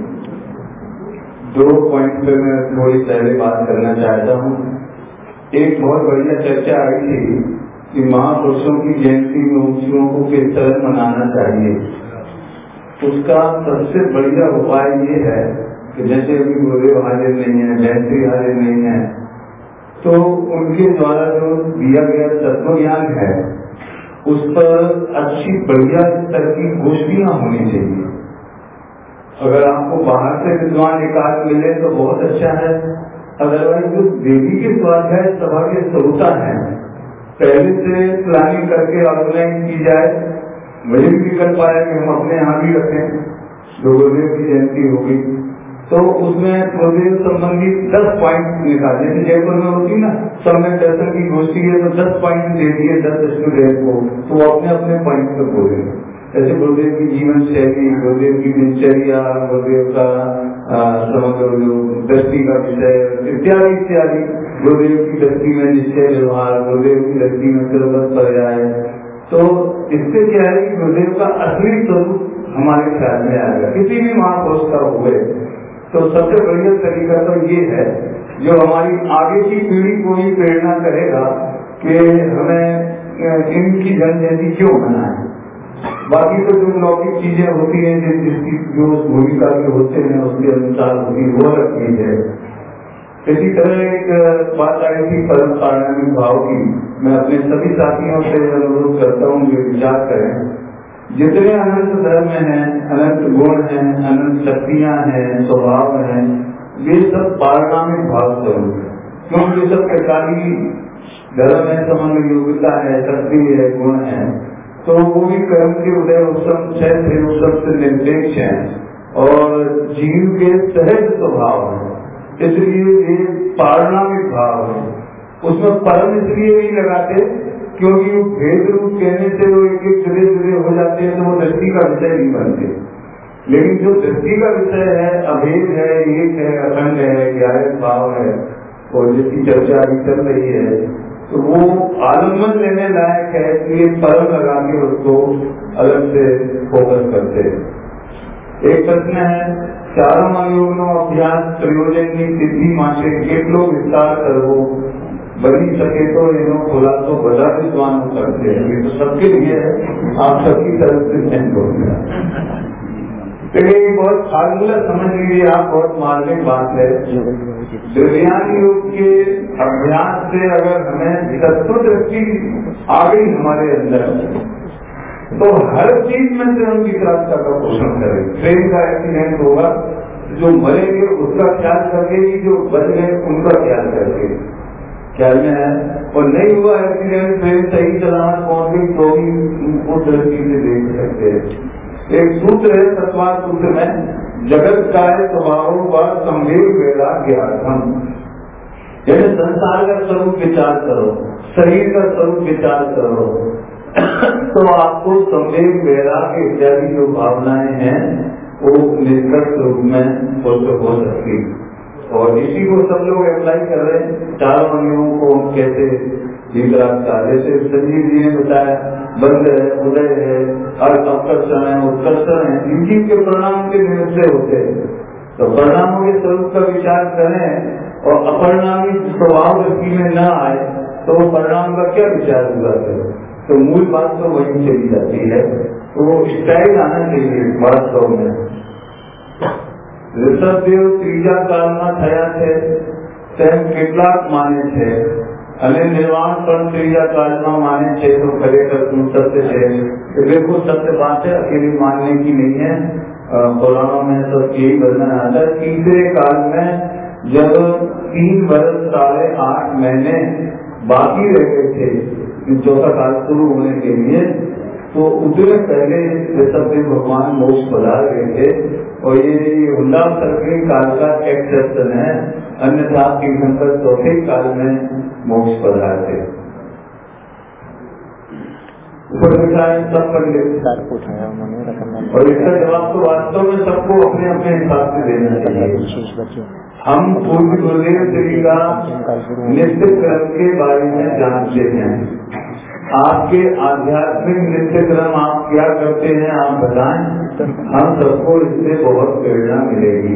2 पॉइंट पे मैं थोड़ी पहले बात करना चाहता हूँ। एक बहुत बढ़िया चर्चा आई थी कि महापुरुषों की जयंती मुमुक्षुओं को किस तरह मनाना चाहिए। उसका सबसे बढ़िया उपाय ये है कि जैसे अभी गुरुदेव हाजिर नहीं है, जयंती हाजिर नहीं है, तो उनके द्वारा जो दिया गया तत्व ज्ञान है उस पर अच्छी बढ़िया स्तर की गोष्ठियां होनी चाहिए। अगर आपको बाहर से विद्वान एकाध मिले तो बहुत अच्छा है, अदरवाइज जो देवी के स्वाध्याय सभा के श्रोता है पहले से प्लानिंग करके ऑर्गेनाइज की जाए। मुझे भी कर पाया कि हम अपने यहाँ भी रखें, गुरुदेव की जयंती होगी तो उसमें गुरुदेव संबंधी 10 पॉइंट निकाले, जैसे जयपुर में होती ना समय दर्शन की गोष्ठी है तो 10 पॉइंट दे दिए 10 स्टूडेंट को, तो वो अपने अपने पॉइंट पर बोलेंगे। जैसे गुरुदेव की जीवन शैली, गुरुदेव की दिनचर्या, गुरुदेव का समग्र दृष्टि का विषय इत्यादि इत्यादि, गुरुदेव की दृष्टि में निश्चय व्यवहार, गुरुदेव की दृष्टि में सिलबस पर जाए, तो इससे क्या है कि गुरुदेव का असली स्वरूप हमारे ख्याल में आएगा। किसी भी महापुरुष का हुए तो सबसे बढ़िया तरीका तो ये है जो हमारी आगे की पीढ़ी को भी प्रेरणा करेगा कि हमें इनकी जन्म जयंती क्यों मनाएं। बाकी तो जो लौकिक चीजें होती हैं जिसकी जो भूमिका के होते हैं उसके अनुसार होती वो अलग चीज है। इसी तरह एक बात आई थी परम पारणामिक भाव की, मैं अपने सभी साथियों से अनुरोध करता हूँ ये विचार करें, जितने अनंत धर्म हैं, अनंत गुण हैं, अनंत शक्तियां हैं, स्वभाव हैं, ये सब पारणामिक भाव स्वरूप है, क्योंकि ये सब प्रकारी धर्म है, समग्र योग्यता है, शक्ति है, गुण है, तो वो भी कर्म के उदय उत्सव छह उत्सव से निर्देश है और जीव के सहज स्वभाव है, इसलिए ये पारणामिक भाव है। उसमें परम इसलिए नहीं लगाते क्योंकि भेद रूप कहने से वो एक एक जुदे जुदे हो जाते हैं तो वो दृष्टि का विषय नहीं बनते। लेकिन जो दृष्टि का विषय है, अभेद है, एक है, अखंड है, ग्यारह भाव है, और जिसकी चर्चा अभी चल रही है, तो वो आलम्बन लेने लायक है, इसलिए परम लगा के उसको अलग से फोकस करते हैं। एक प्रश्न है, चारों अनुयोगों अभ्यास प्रयोजन की सिद्धि माटे કેટલો विस्तार करवो, बनी सके तो इन्हों खोला तो बड़ा विद्वान करते हैं। ये तो सबके लिए है, आप सबकी तरफ से नहीं बोलना। तो ये बहुत फार्मूला समझ लीजिए आप, बहुत मार्मिक बात है। द्रव्यान योग के अभ्यास से अगर हमें तत्व दृष्टि आ गई हमारे अंदर, तो हर चीज में से हम विकरालता का पोषण करें। ट्रेन का एक्सीडेंट होगा, जो मरेंगे उसका ख्याल करके, जो बच गए उनका ख्याल करके, ख्याल में है। और नहीं हुआ एक्सीडेंट, ट्रेन सही चलाना पहुंच गई तो भी उस दृष्टि से देख सकते हैं। एक सूत्र है तत्वार सूत्र में, जगत का स्वभाव व संवेग वैराग्यार्थम, यानी संसार का स्वरूप विचार करो, शरीर का स्वरूप विचार करो, तो आपको संवेग वैराग्य इत्यादि जो भावनाएं हैं वो निष्कर्ष रूप में हो सकती। और इसी को सब लोग अप्लाई कर रहे हैं। चारों नियमों को कैसे जैसे संजीव जी ने बताया, बंद है, उदय है, अर्थ अपकर्षण है, उत्कर्षण है, इन चीज के परिणाम के निश्चय होते हैं। तो परिणामों के स्वरूप का विचार करें और अपरिणामी स्वभाव व्यक्ति में न आए तो परिणाम का क्या विचार हुआ है। तो मूल बात तो वही चली जाती है। तो स्टाइल आना चाहिए वास्तव में। ऋषभदेव ત્રીજા કાળમાં થયા છે તેમ કેટલાક માને છે, અને નિર્વાણ પણ ત્રીજા કાળમાં માને છે, તો ખરેખર શું સત્ય છે? बिल्कुल सत्य बात है, अकेली मानने की नहीं है। पुराणों में तो यही वर्णन आता है। तीसरे काल में जब 3 वर्ष 8.5 महीने बाकी रह गए थे चौथा काल शुरू होने के लिए, तो उतने पहले ऋषभदेव भगवान मोक्ष पधार गए थे। और ये उल्लास सर्किल काल का एक्सेप्शन है, अन्यथा तीर्थंकर चौथे काल में मोक्ष पधार थे। सब पंडित और इसका जवाब तो वास्तव में सबको अपने अपने हिसाब से देना चाहिए। हम पूर्व गुरुदेव श्री का नित्य क्रम के बारे में जानते हैं। आपके आध्यात्मिक नित्य क्रम आप क्या करते हैं आप बताएं, हम सबको इससे बहुत प्रेरणा मिलेगी।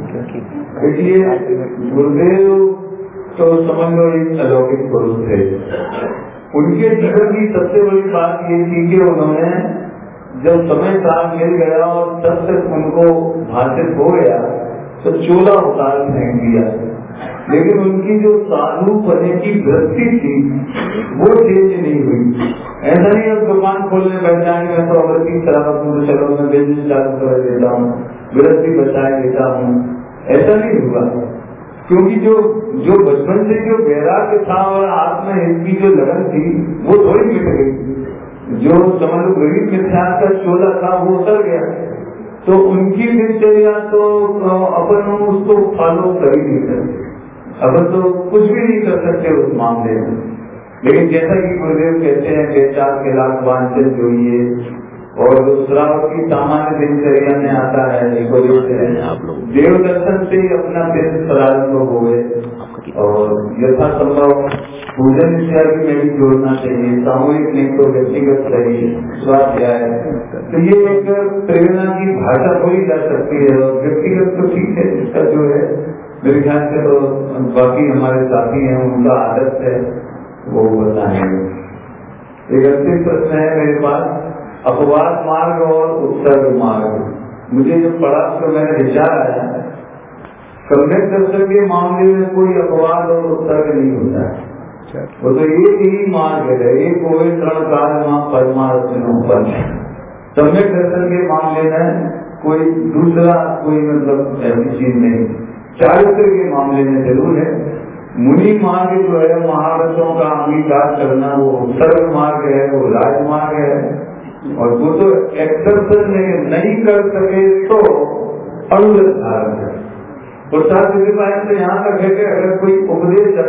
इसलिए गुरुदेव तो समझ लो एक अलौकिक पुरुष थे। उनके जीवन की सबसे बड़ी बात ये थी कि उन्होंने जब समय साथ मिल गया और तब तक उनको भाषित हो गया तो चोला उतार फेंक दिया। लेकिन उनकी जो साधु बनने की वृत्ति थी वो चेंज नहीं हुई। ऐसा नहीं अब दुकान खोलने बैठ जाएंगे तो अवृत्ति शराब चलो मैं बिजनेस चालू कर देता हूँ, वृत्ति बचाए देता हूँ, ऐसा नहीं हुआ। क्योंकि जो बचपन से जो वैराग्य था और आत्मा की जो लगन थी वो थोड़ी मिट गई। जो समझ लो गरीब मिथ्यास का चोला था वो उतर गया। तो उनकी दिनचर्या तो अपन उसको फॉलो कर ही नहीं सकते, अपन तो कुछ भी नहीं कर सकते उस मामले में। लेकिन जैसा कि गुरुदेव कहते हैं बेचार के लाख वांछित जोइए, और श्रावकी सामान्य दिनचर्या में आता है देव दर्शन से अपना दिन प्रारंभ हो गए और यथासंभव पूजन इत्यादि में भी जोड़ना चाहिए, सामूहिक नहीं तो व्यक्तिगत सही स्वाध्याय। तो ये एक प्रेरणा की भाषा बोली जा सकती है। और व्यक्तिगत तो ठीक है, इसका जो है मेरे ख्याल से तो बाकी हमारे साथी हैं उनका आदत है वो बताएंगे। एक अंतिम प्रश्न है मेरे पास, अपवाद मार्ग और उत्सर्ग मार्ग। मुझे जब पढ़ा तो मैंने विचार आया, सम्यक दर्शन के मामले में कोई अपवाद और उत्सर्ग नहीं होता है। वो तो एक ही मार्ग है, एक कोई तरण काल मां परमात्मा। सम्यक दर्शन के मामले में कोई दूसरा कोई मतलब ऐसी चीज नहीं। चारित्र के मामले में जरूर है। मुनि मार्ग जो है महारथों का अंगीकार करना वो उत्सर्ग मार्ग है, वो राजमार्ग है। और वो तो एक्सरसाइज नहीं कर सके तो अनुव्रत धारण है। प्रसाद तो यहाँ तक है कि अगर कोई उपदेश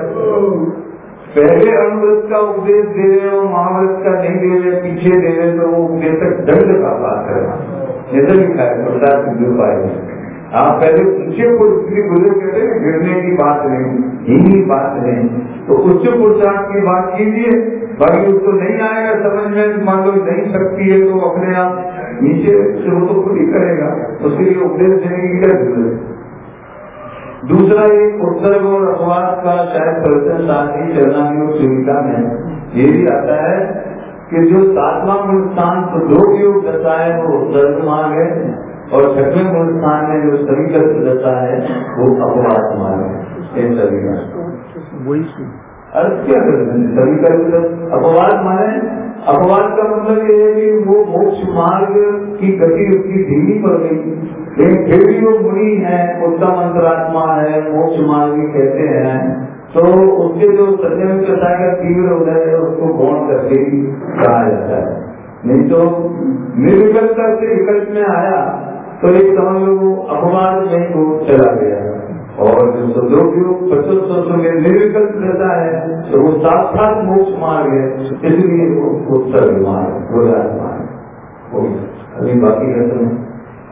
पहले अनुव्रत का उपदेश दे रहे हो, महाव्रत का नहीं दे रहे, पीछे दे रहे, तो वो उपदेशक दंड का पात्र है। निर्लिखा है पुरुषार्थ की उपाय है। आप पहले ऊंचे पुरुष की बुजुर्ग कहते हैं गिरने की बात नहीं, ही बात नहीं, तो उच्च पुरुषार्थ की बात कीजिए। बाकी उसको नहीं आएगा समझ में, मान लो नहीं सकती है तो अपने आप नीचे से वो तो खुद ही करेगा, उसके लिए उपदेश देने की क्या जरूरत है। दूसरा एक उत्सर्ग और अपवाद का शायद प्रवचन शास्त्री चरणानुयोग संहिता में ये भी आता है कि जो 7वां मूल स्थान तो दो योग दशा है वो उत्सर्ग मार्ग है, और 6वें मूल स्थान में जो सविकल्प दशा है वो अपवाद मार्ग है। ये सभी वही अर्थ क्या करते हैं सविकल्प अपवाद माने, अपवाद का मतलब ये है कि वो मोक्ष मार्ग की गति उसकी धीमी पड़ गई, लेकिन फिर भी वो मुनि है, उत्तम अंतरात्मा है, मोक्ष मार्ग कहते हैं, तो उसके जो संयम दशा का तीव्र उदय है उसको गौण करके ही कहा जाता है। नहीं तो निर्विकल्प से विकल्प में आया तो एक समझ लो अपवाद में वो चला गया, और जो लोग में निर्विकल्प रहता है तो वो साक्षात मोक्ष मार्ग है, इसलिए वो उत्सर्ग मार्ग गोलार्ध मार्ग हो गया। अभी बाकी रहते हैं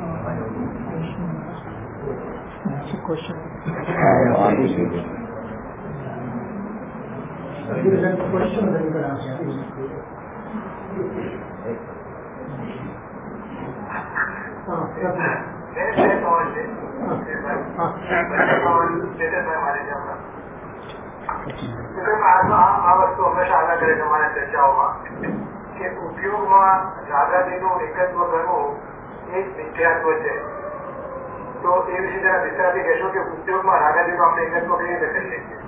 આ વસ્તુ હંમેશા આગળ કરે તમારા ચર્ચાઓમાં કે ઉપયોગમાં રાગાદીનું એકત્વ કરવું એ મિથ્યાત્વ છે, તો એ વિશે જરા વિસ્તારથી કહેશો કે ઉપયોગમાં રાગાદીનું આપણે એકત્વ કઈ રીતે કરી શકીએ?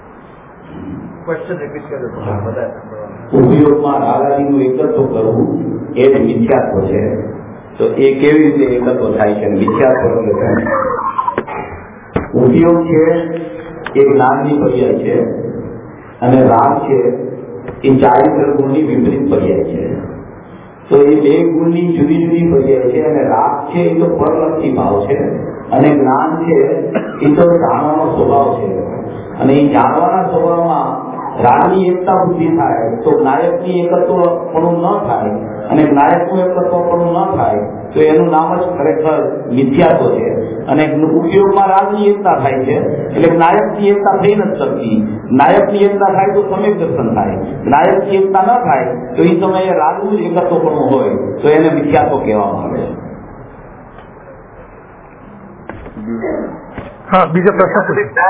ઉપયોગમાં રાગાદીનું એકત્વ કરવું એ જ મિથ્યાત્વ છે, તો એ કેવી રીતે એકત્વ થાય છે? મિથ્યાત્વ ઉપયોગ છે એ જ્ઞાનની પર્યાય છે, અને રાગ છે એ ચારિત્ર ગુણની વિપરીત પર્યાય છે। તો એ બે ગુણની જુદી જુદી પર્યાય છે, અને રાગ છે એ તો પરલક્ષી ભાવ છે, અને જ્ઞાન છે એ તો જાણવાનો સ્વભાવ છે, અને એ જાણવાના સ્વભાવમાં રાગની એકતા બુદ્ધિ થાય તો જ્ઞાયકની એકત્વપણું ન થાય, અને જ્ઞાયકનું એકત્વપણું ન થાય તો એનું નામ જ ખરેખર મિથ્યાત્વ છે। અને ઉપયોગમાં રાગની એકતા થાય છે એટલે જ્ઞાયકની એકતા થઈ નથી શકતી, જ્ઞાયકની એકતા થાય તો સમ્યક દર્શન થાય, જ્ઞાયકની એકતા ન થાય તો એ સમયે રાગનું જ એકત્વપણું હોય તો એને મિથ્યાત્વ કહેવામાં આવે છે। હા, બીજો પ્રશ્ન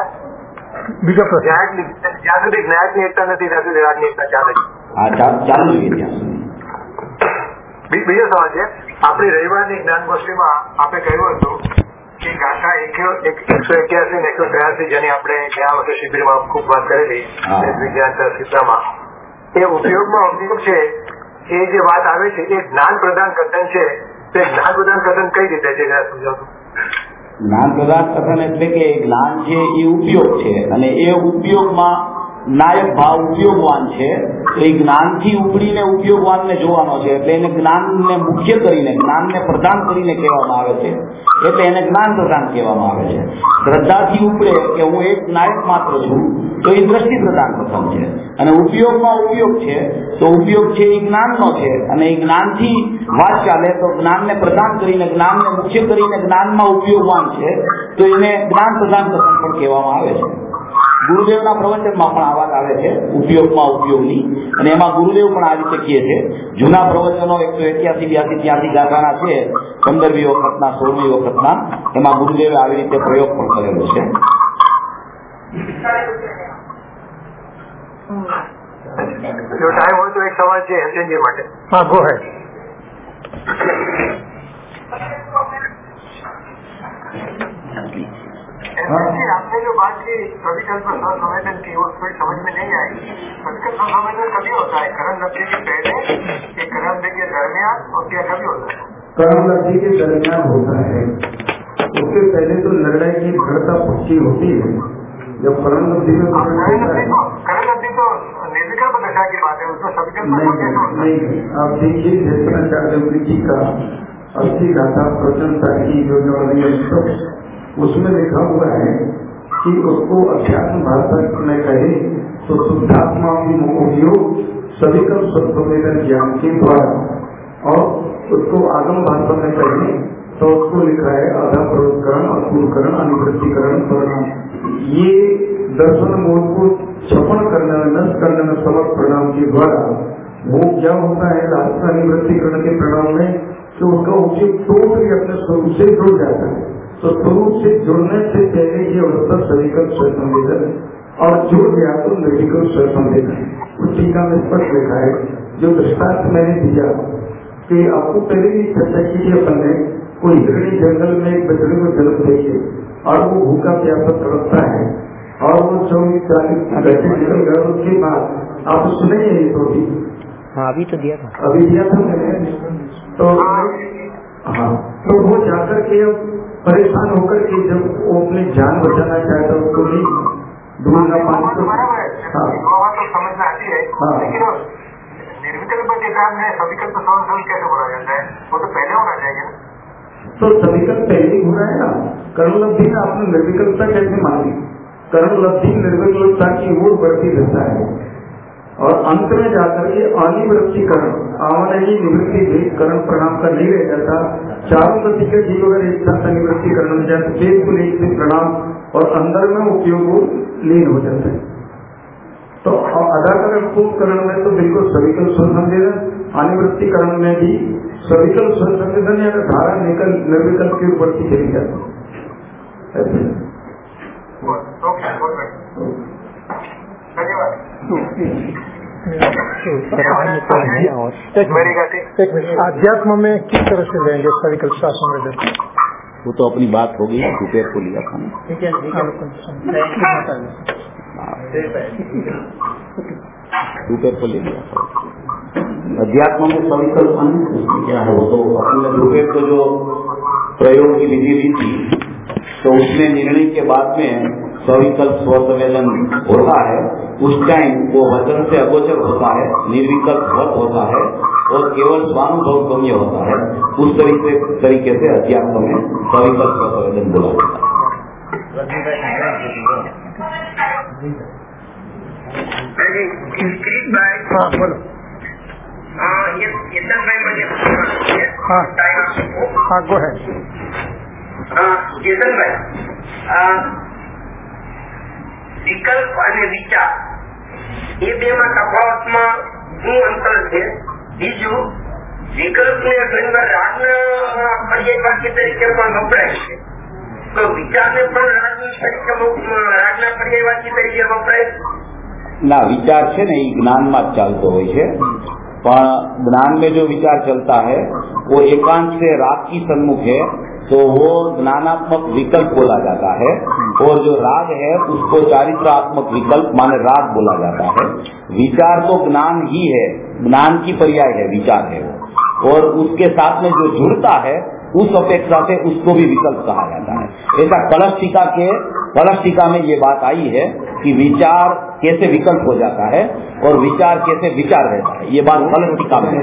જ્યાં સુધી જ્ઞાયકની એકતા નથી ત્યાં સુધી રાગની એકતા ચાલે છે। હા, ચાલુ જોઈએ ત્યાં સુધી। બીજો સવાલ છે, આપણી રવિવારની જ્ઞાન ગોષ્ઠીમાં આપણે કહ્યું હતું કે ગાથા 181 ને 183 જેની આપણે ગયા વખતે શિબિરમાં ખૂબ વાત કરેલી વિજ્ઞાન ક્ષેત્રમાં, એ ઉપયોગમાં ઉપયોગ છે એ જે વાત આવે છે એ જ્ઞાન પ્રદાન કથન છે, તે જ્ઞાન પ્રદાન કથન કઈ રીતે છે સમજાવતું? જ્ઞાન પ્રદાન કથન એટલે કે જ્ઞાન છે એ ઉપયોગ છે, અને એ ઉપયોગમાં નાયક ભાવ ઉપયોગવાન છે, તો એ જ્ઞાનથી ઉપડીને ઉપયોગવાનને જોવાનો છે, એટલે એને જ્ઞાનને મુખ્ય કરીને જ્ઞાનને પ્રદાન કરીને કહેવામાં આવે છે, એટલે એને જ્ઞાન પ્રદાન કહેવામાં આવે છે। શ્રદ્ધાથી ઉપડે કે હું એક નાયક માત્ર છું તો એ દ્રષ્ટિ પ્રદાન કથન છે, અને ઉપયોગમાં ઉપયોગ છે તો ઉપયોગ છે એ જ્ઞાનનો છે, અને એ જ્ઞાનથી વાત ચાલે તો જ્ઞાનને પ્રદાન કરીને જ્ઞાનને મુખ્ય કરીને જ્ઞાનમાં ઉપયોગવાન છે તો એને જ્ઞાન પ્રદાન કથન પણ કહેવામાં આવે છે। ગુરુદેવના પ્રવચનમાં પણ આ વાત આવે છે ઉપયોગમાં ઉપયોગની, અને એમાં ગુરુદેવ પણ આ રીતે કહે છે। જૂના પ્રવચનો 181, 82 ગાથાના છે, 15મી વખતના 16મી વખતના, એમાં ગુરુદેવે આવી રીતે પ્રયોગ પણ કરેલો છે। જો ટાઈમ હોય તો એક સવાલ છે હેમચંદજી માટે। હા, ગો હેડ। आपने जो बात की सविकल्प संवेदन की, वो थोड़ी समझ में नहीं आई। सविकल्प संवेदन कभी होता है? कर्म लब्धि के पहले, कि कर्म लब्धि के दरमियान, और क्या कभी होता है? कर्म लब्धि के दरमियान होता है। उसके पहले तो निर्णय की दृढ़ता पक्की होती है। जब कर्म लब्धि में कर्म लब्धि तो निर्विकल्प दशा की बात है, उसमें सविकल्प नहीं। आप देखिए शंकराचार्य जी का 80 गाथा प्रशंसा की जो उसमें लिखा हुआ है कि उसको अध्यात्म भाषा में कहे तो शुद्धात्मा की उपयोग सविकल्प संवेदन ज्ञान के द्वारा, और उसको आगम भाषा में कहे तो उसको लिखा है आधा प्रवृत्तिकरण, अपूर्वकरण, अनिवृत्तिकरण, परिणाम। ये दर्शन बोध को छपन करने में, नष्ट करने में समर्थ परिणाम के द्वारा वो क्या होता है लास्ट अनिवृत्तिकरण के परिणाम में कि उसका उपयोग टोटली अपने स्वरूप से जुड़ जाता है। तो स्वरूप से जुड़ने से पहले ये अवस्था सविकल्प स्वयं संवेदन, और जुड़ गया तो निर्विकल्प स्वयं संवेदन। उस टीका में स्पष्ट लिखा है, जो दृष्टांत मैंने दिया कि आपको पहले भी चर्चा की थी अपन ने, कोई हिरणी जंगल में एक बछड़े को जन्म देखे और वो भूखा प्यासा तड़पता है और वो 24-40 घंटे निकल गए। उसके बाद आप सुने ये स्टोरी? हाँ, अभी तो दिया था, अभी दिया था मैंने। तो हाँ, तो वो जाकर के परेशान होकर के जब वो अपनी जान बचाना चाहता है, उसको नहीं ढूंढना पानी तो समझना आती है, लेकिन निर्विकल्प के सामने सविकल्प संवर्धन कैसे बोला जाता है? वो तो पहले होना चाहिए ना। तो सविकल्प पहले ही हो रहा है ना। कर्मलब्धि में आपने निर्विकल्पता कैसे मानी? कर्मलब्धि निर्विकल्पता की ओर बढ़ती रहता है और अंत में जाकर के अनिवृत्तिकरण, आवानयी निवृत्ति भी करण प्रणाम का नहीं रह जाता। चारों गति के जीव अगर एक साथ अनिवृत्तिकरण में जाए तो बिल्कुल एक से प्रणाम और अंदर में उपयोग लीन हो जाता है। तो अदाकरण करण में तो बिल्कुल सविकल्प स्व संवेदन, अनिवृत्तिकरण में भी सविकल्प स्व संवेदन या धारा निकल निर्विकल्प की उपस्थिति चली जाती है। अध्यात्म में किस तरह से लेंगे सविकल्प स्व संवेदन? वो तो अपनी बात होगी, रुपये को लिया था रुपये को ले लिया था। अध्यात्म में सविकल्प उसमें क्या है, वो तो अपने रुपये को जो प्रयोग की विधि दी थी तो उसमें निर्णय के बाद में सविकल्प स्वसंवेदन होता है। उस टाइम वो वचन से अगोचर होता है, निर्विकल्प वत होता है और केवल स्वानुभव गम्य होता है। उस तरीके से अध्यात्म में सविकल्प स्वसंवेदन बोला जाता है। વિકલ્પ અને વિચાર એ બે માં તફાવતમાં શું અંતર છે? બીજું, વિકલ્પ ને ઘણીવાર રાગના પર્યાયવાચી તરીકે પણ વપરાય છે, તો વિચાર ને પણ રાગના પર્યાયવાચી તરીકે વપરાય? ના, વિચાર છે ને એ જ્ઞાનમાં જ ચાલતો હોય છે, પણ ज्ञान में जो विचार चलता है वो एकांत से राग की सन्मुख है तो वो ज्ञानात्मक विकल्प बोला जाता है, और जो राग है उसको चारित्रात्मक विकल्प माने राग बोला जाता है। विचार तो ज्ञान ही है, ज्ञान की पर्याय है विचार है वो, और उसके साथ में जो जुड़ता है उस अपेक्षा से उसको भी विकल्प कहा जाता है। ऐसा कलश टीका में ये बात आई है कि विचार कैसे विकल्प हो जाता है और विचार कैसे विचार रहता है, ये बात कलश टीका में है।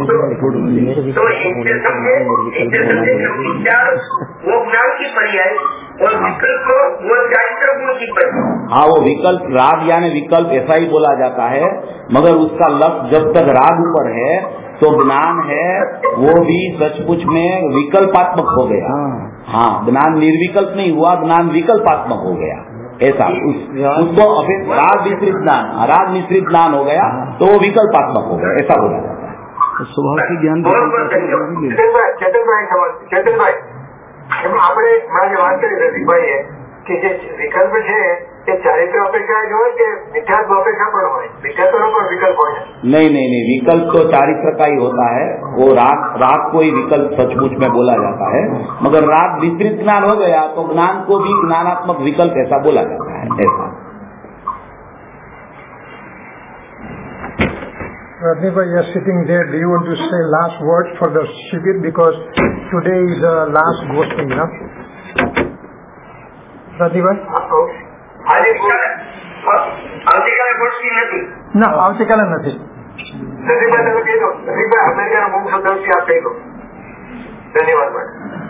वो ज्ञान की पर्याय और विकल्प वो चारित्र गुण की पर्याय। हाँ, वो विकल्प राग यानी विकल्प ऐसा ही बोला जाता है, मगर उसका लक्ष्य जब तक राग ऊपर है तो ज्ञान है वो भी सचमुच में विकल्पात्मक हो गया। हाँ, ज्ञान निर्विकल्प नहीं हुआ, ज्ञान विकल्पात्मक हो गया। ऐसा उसको राग मिश्रित ज्ञान हो गया तो वो विकल्पात्मक हो गया, ऐसा बोला जाता है। स्वभाव से ज्ञान चेतनभाई આપણે જે વાત કરી રસિકભાઈએ કે જે વિકલ્પ છે એ ચારિત્ર અપેક્ષા જ હોય કે મિથ્યાત્વ અપેક્ષા પણ હોય? મિથ્યાત્વનો પણ વિકલ્પ હોય? नहीं, विकल्प तो चारित्र का ही होता है। वो राग को ही विकल्प सचमुच में बोला जाता है, मगर राग विस्तृत ज्ञान हो गया तो ज्ञान को भी ज्ञानात्मक विकल्प ऐसा बोला जाता है। ऐसा Radhika, you are sitting there. Do you want to say last words for the shibir? Because today is the last Goshti, no? Radhika? આવતીકાલે ગોષ્ઠી નથી? ના, આવતીકાલે નથી. રસિકભાઈ તમે કહી દો, રસિકભાઈ અમેરિકાના મુખ સદસ્ય આપ કહી દો. ધન્યવાદ ભાઈ.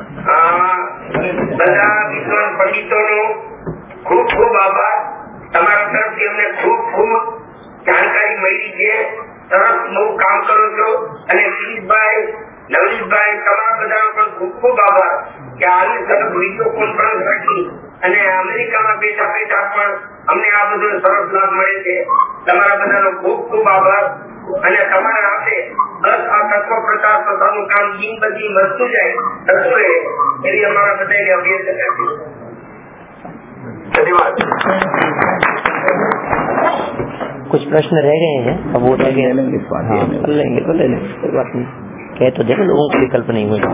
બધા વિદ્વાન પંડિતોનો ખૂબ ખૂબ આભાર. તમારા તરફથી અમને ખૂબ ખૂબ જાણકારી મળી છે. સરસ બહુ કામ કરો છો અને દિલીપભાઈ, નવનીતભાઈ તમારા બધાનો પણ ખૂબ ખૂબ આભાર. કે આની તરફ વિડીયો કોન્ફરન્સ રાખી અને અમેરિકામાં બેઠા બેઠા પણ અમને આ બધો સરસ લાભ મળે છે. તમારા બધાનો ખૂબ ખૂબ આભાર. અને તમારા હાથે 10 આ તત્વ પ્રચાર પ્રસારનું કામ દિન બધી વધતું જાય તત્વે એવી અમારા બધાને અભ્યર્થના છે. धन्यवाद. कुछ प्रश्न रह गए हैं, अब वो रह गए लेंगे तो ले लेंगे, कोई बात नहीं. कह तो देखो लोगों को विकल्प नहीं हुए.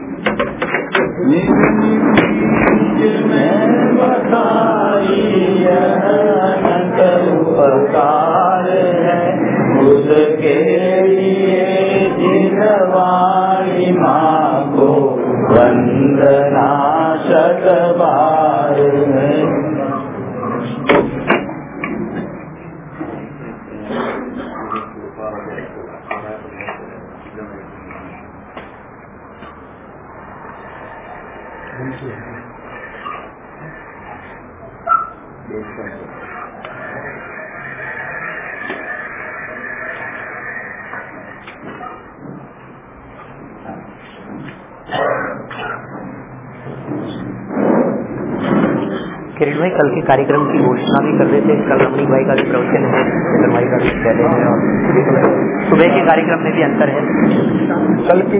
उसके लिए जिनवाणी माँ को वंदना शतबार है. किरण भाई कल के कार्यक्रम की घोषणा भी कर देते. कल रमणीक भाई का भी प्रवचन है, चेतन भाई का भी पहले है, और सुबह के कार्यक्रम में भी अंतर है. कल की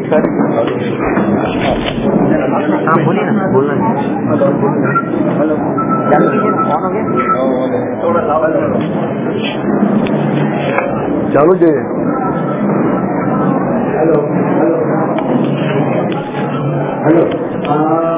हाँ बोलिए ना, बोलना चालू कीजिए. कौन हो गया? चालू जी. Hello hello hello.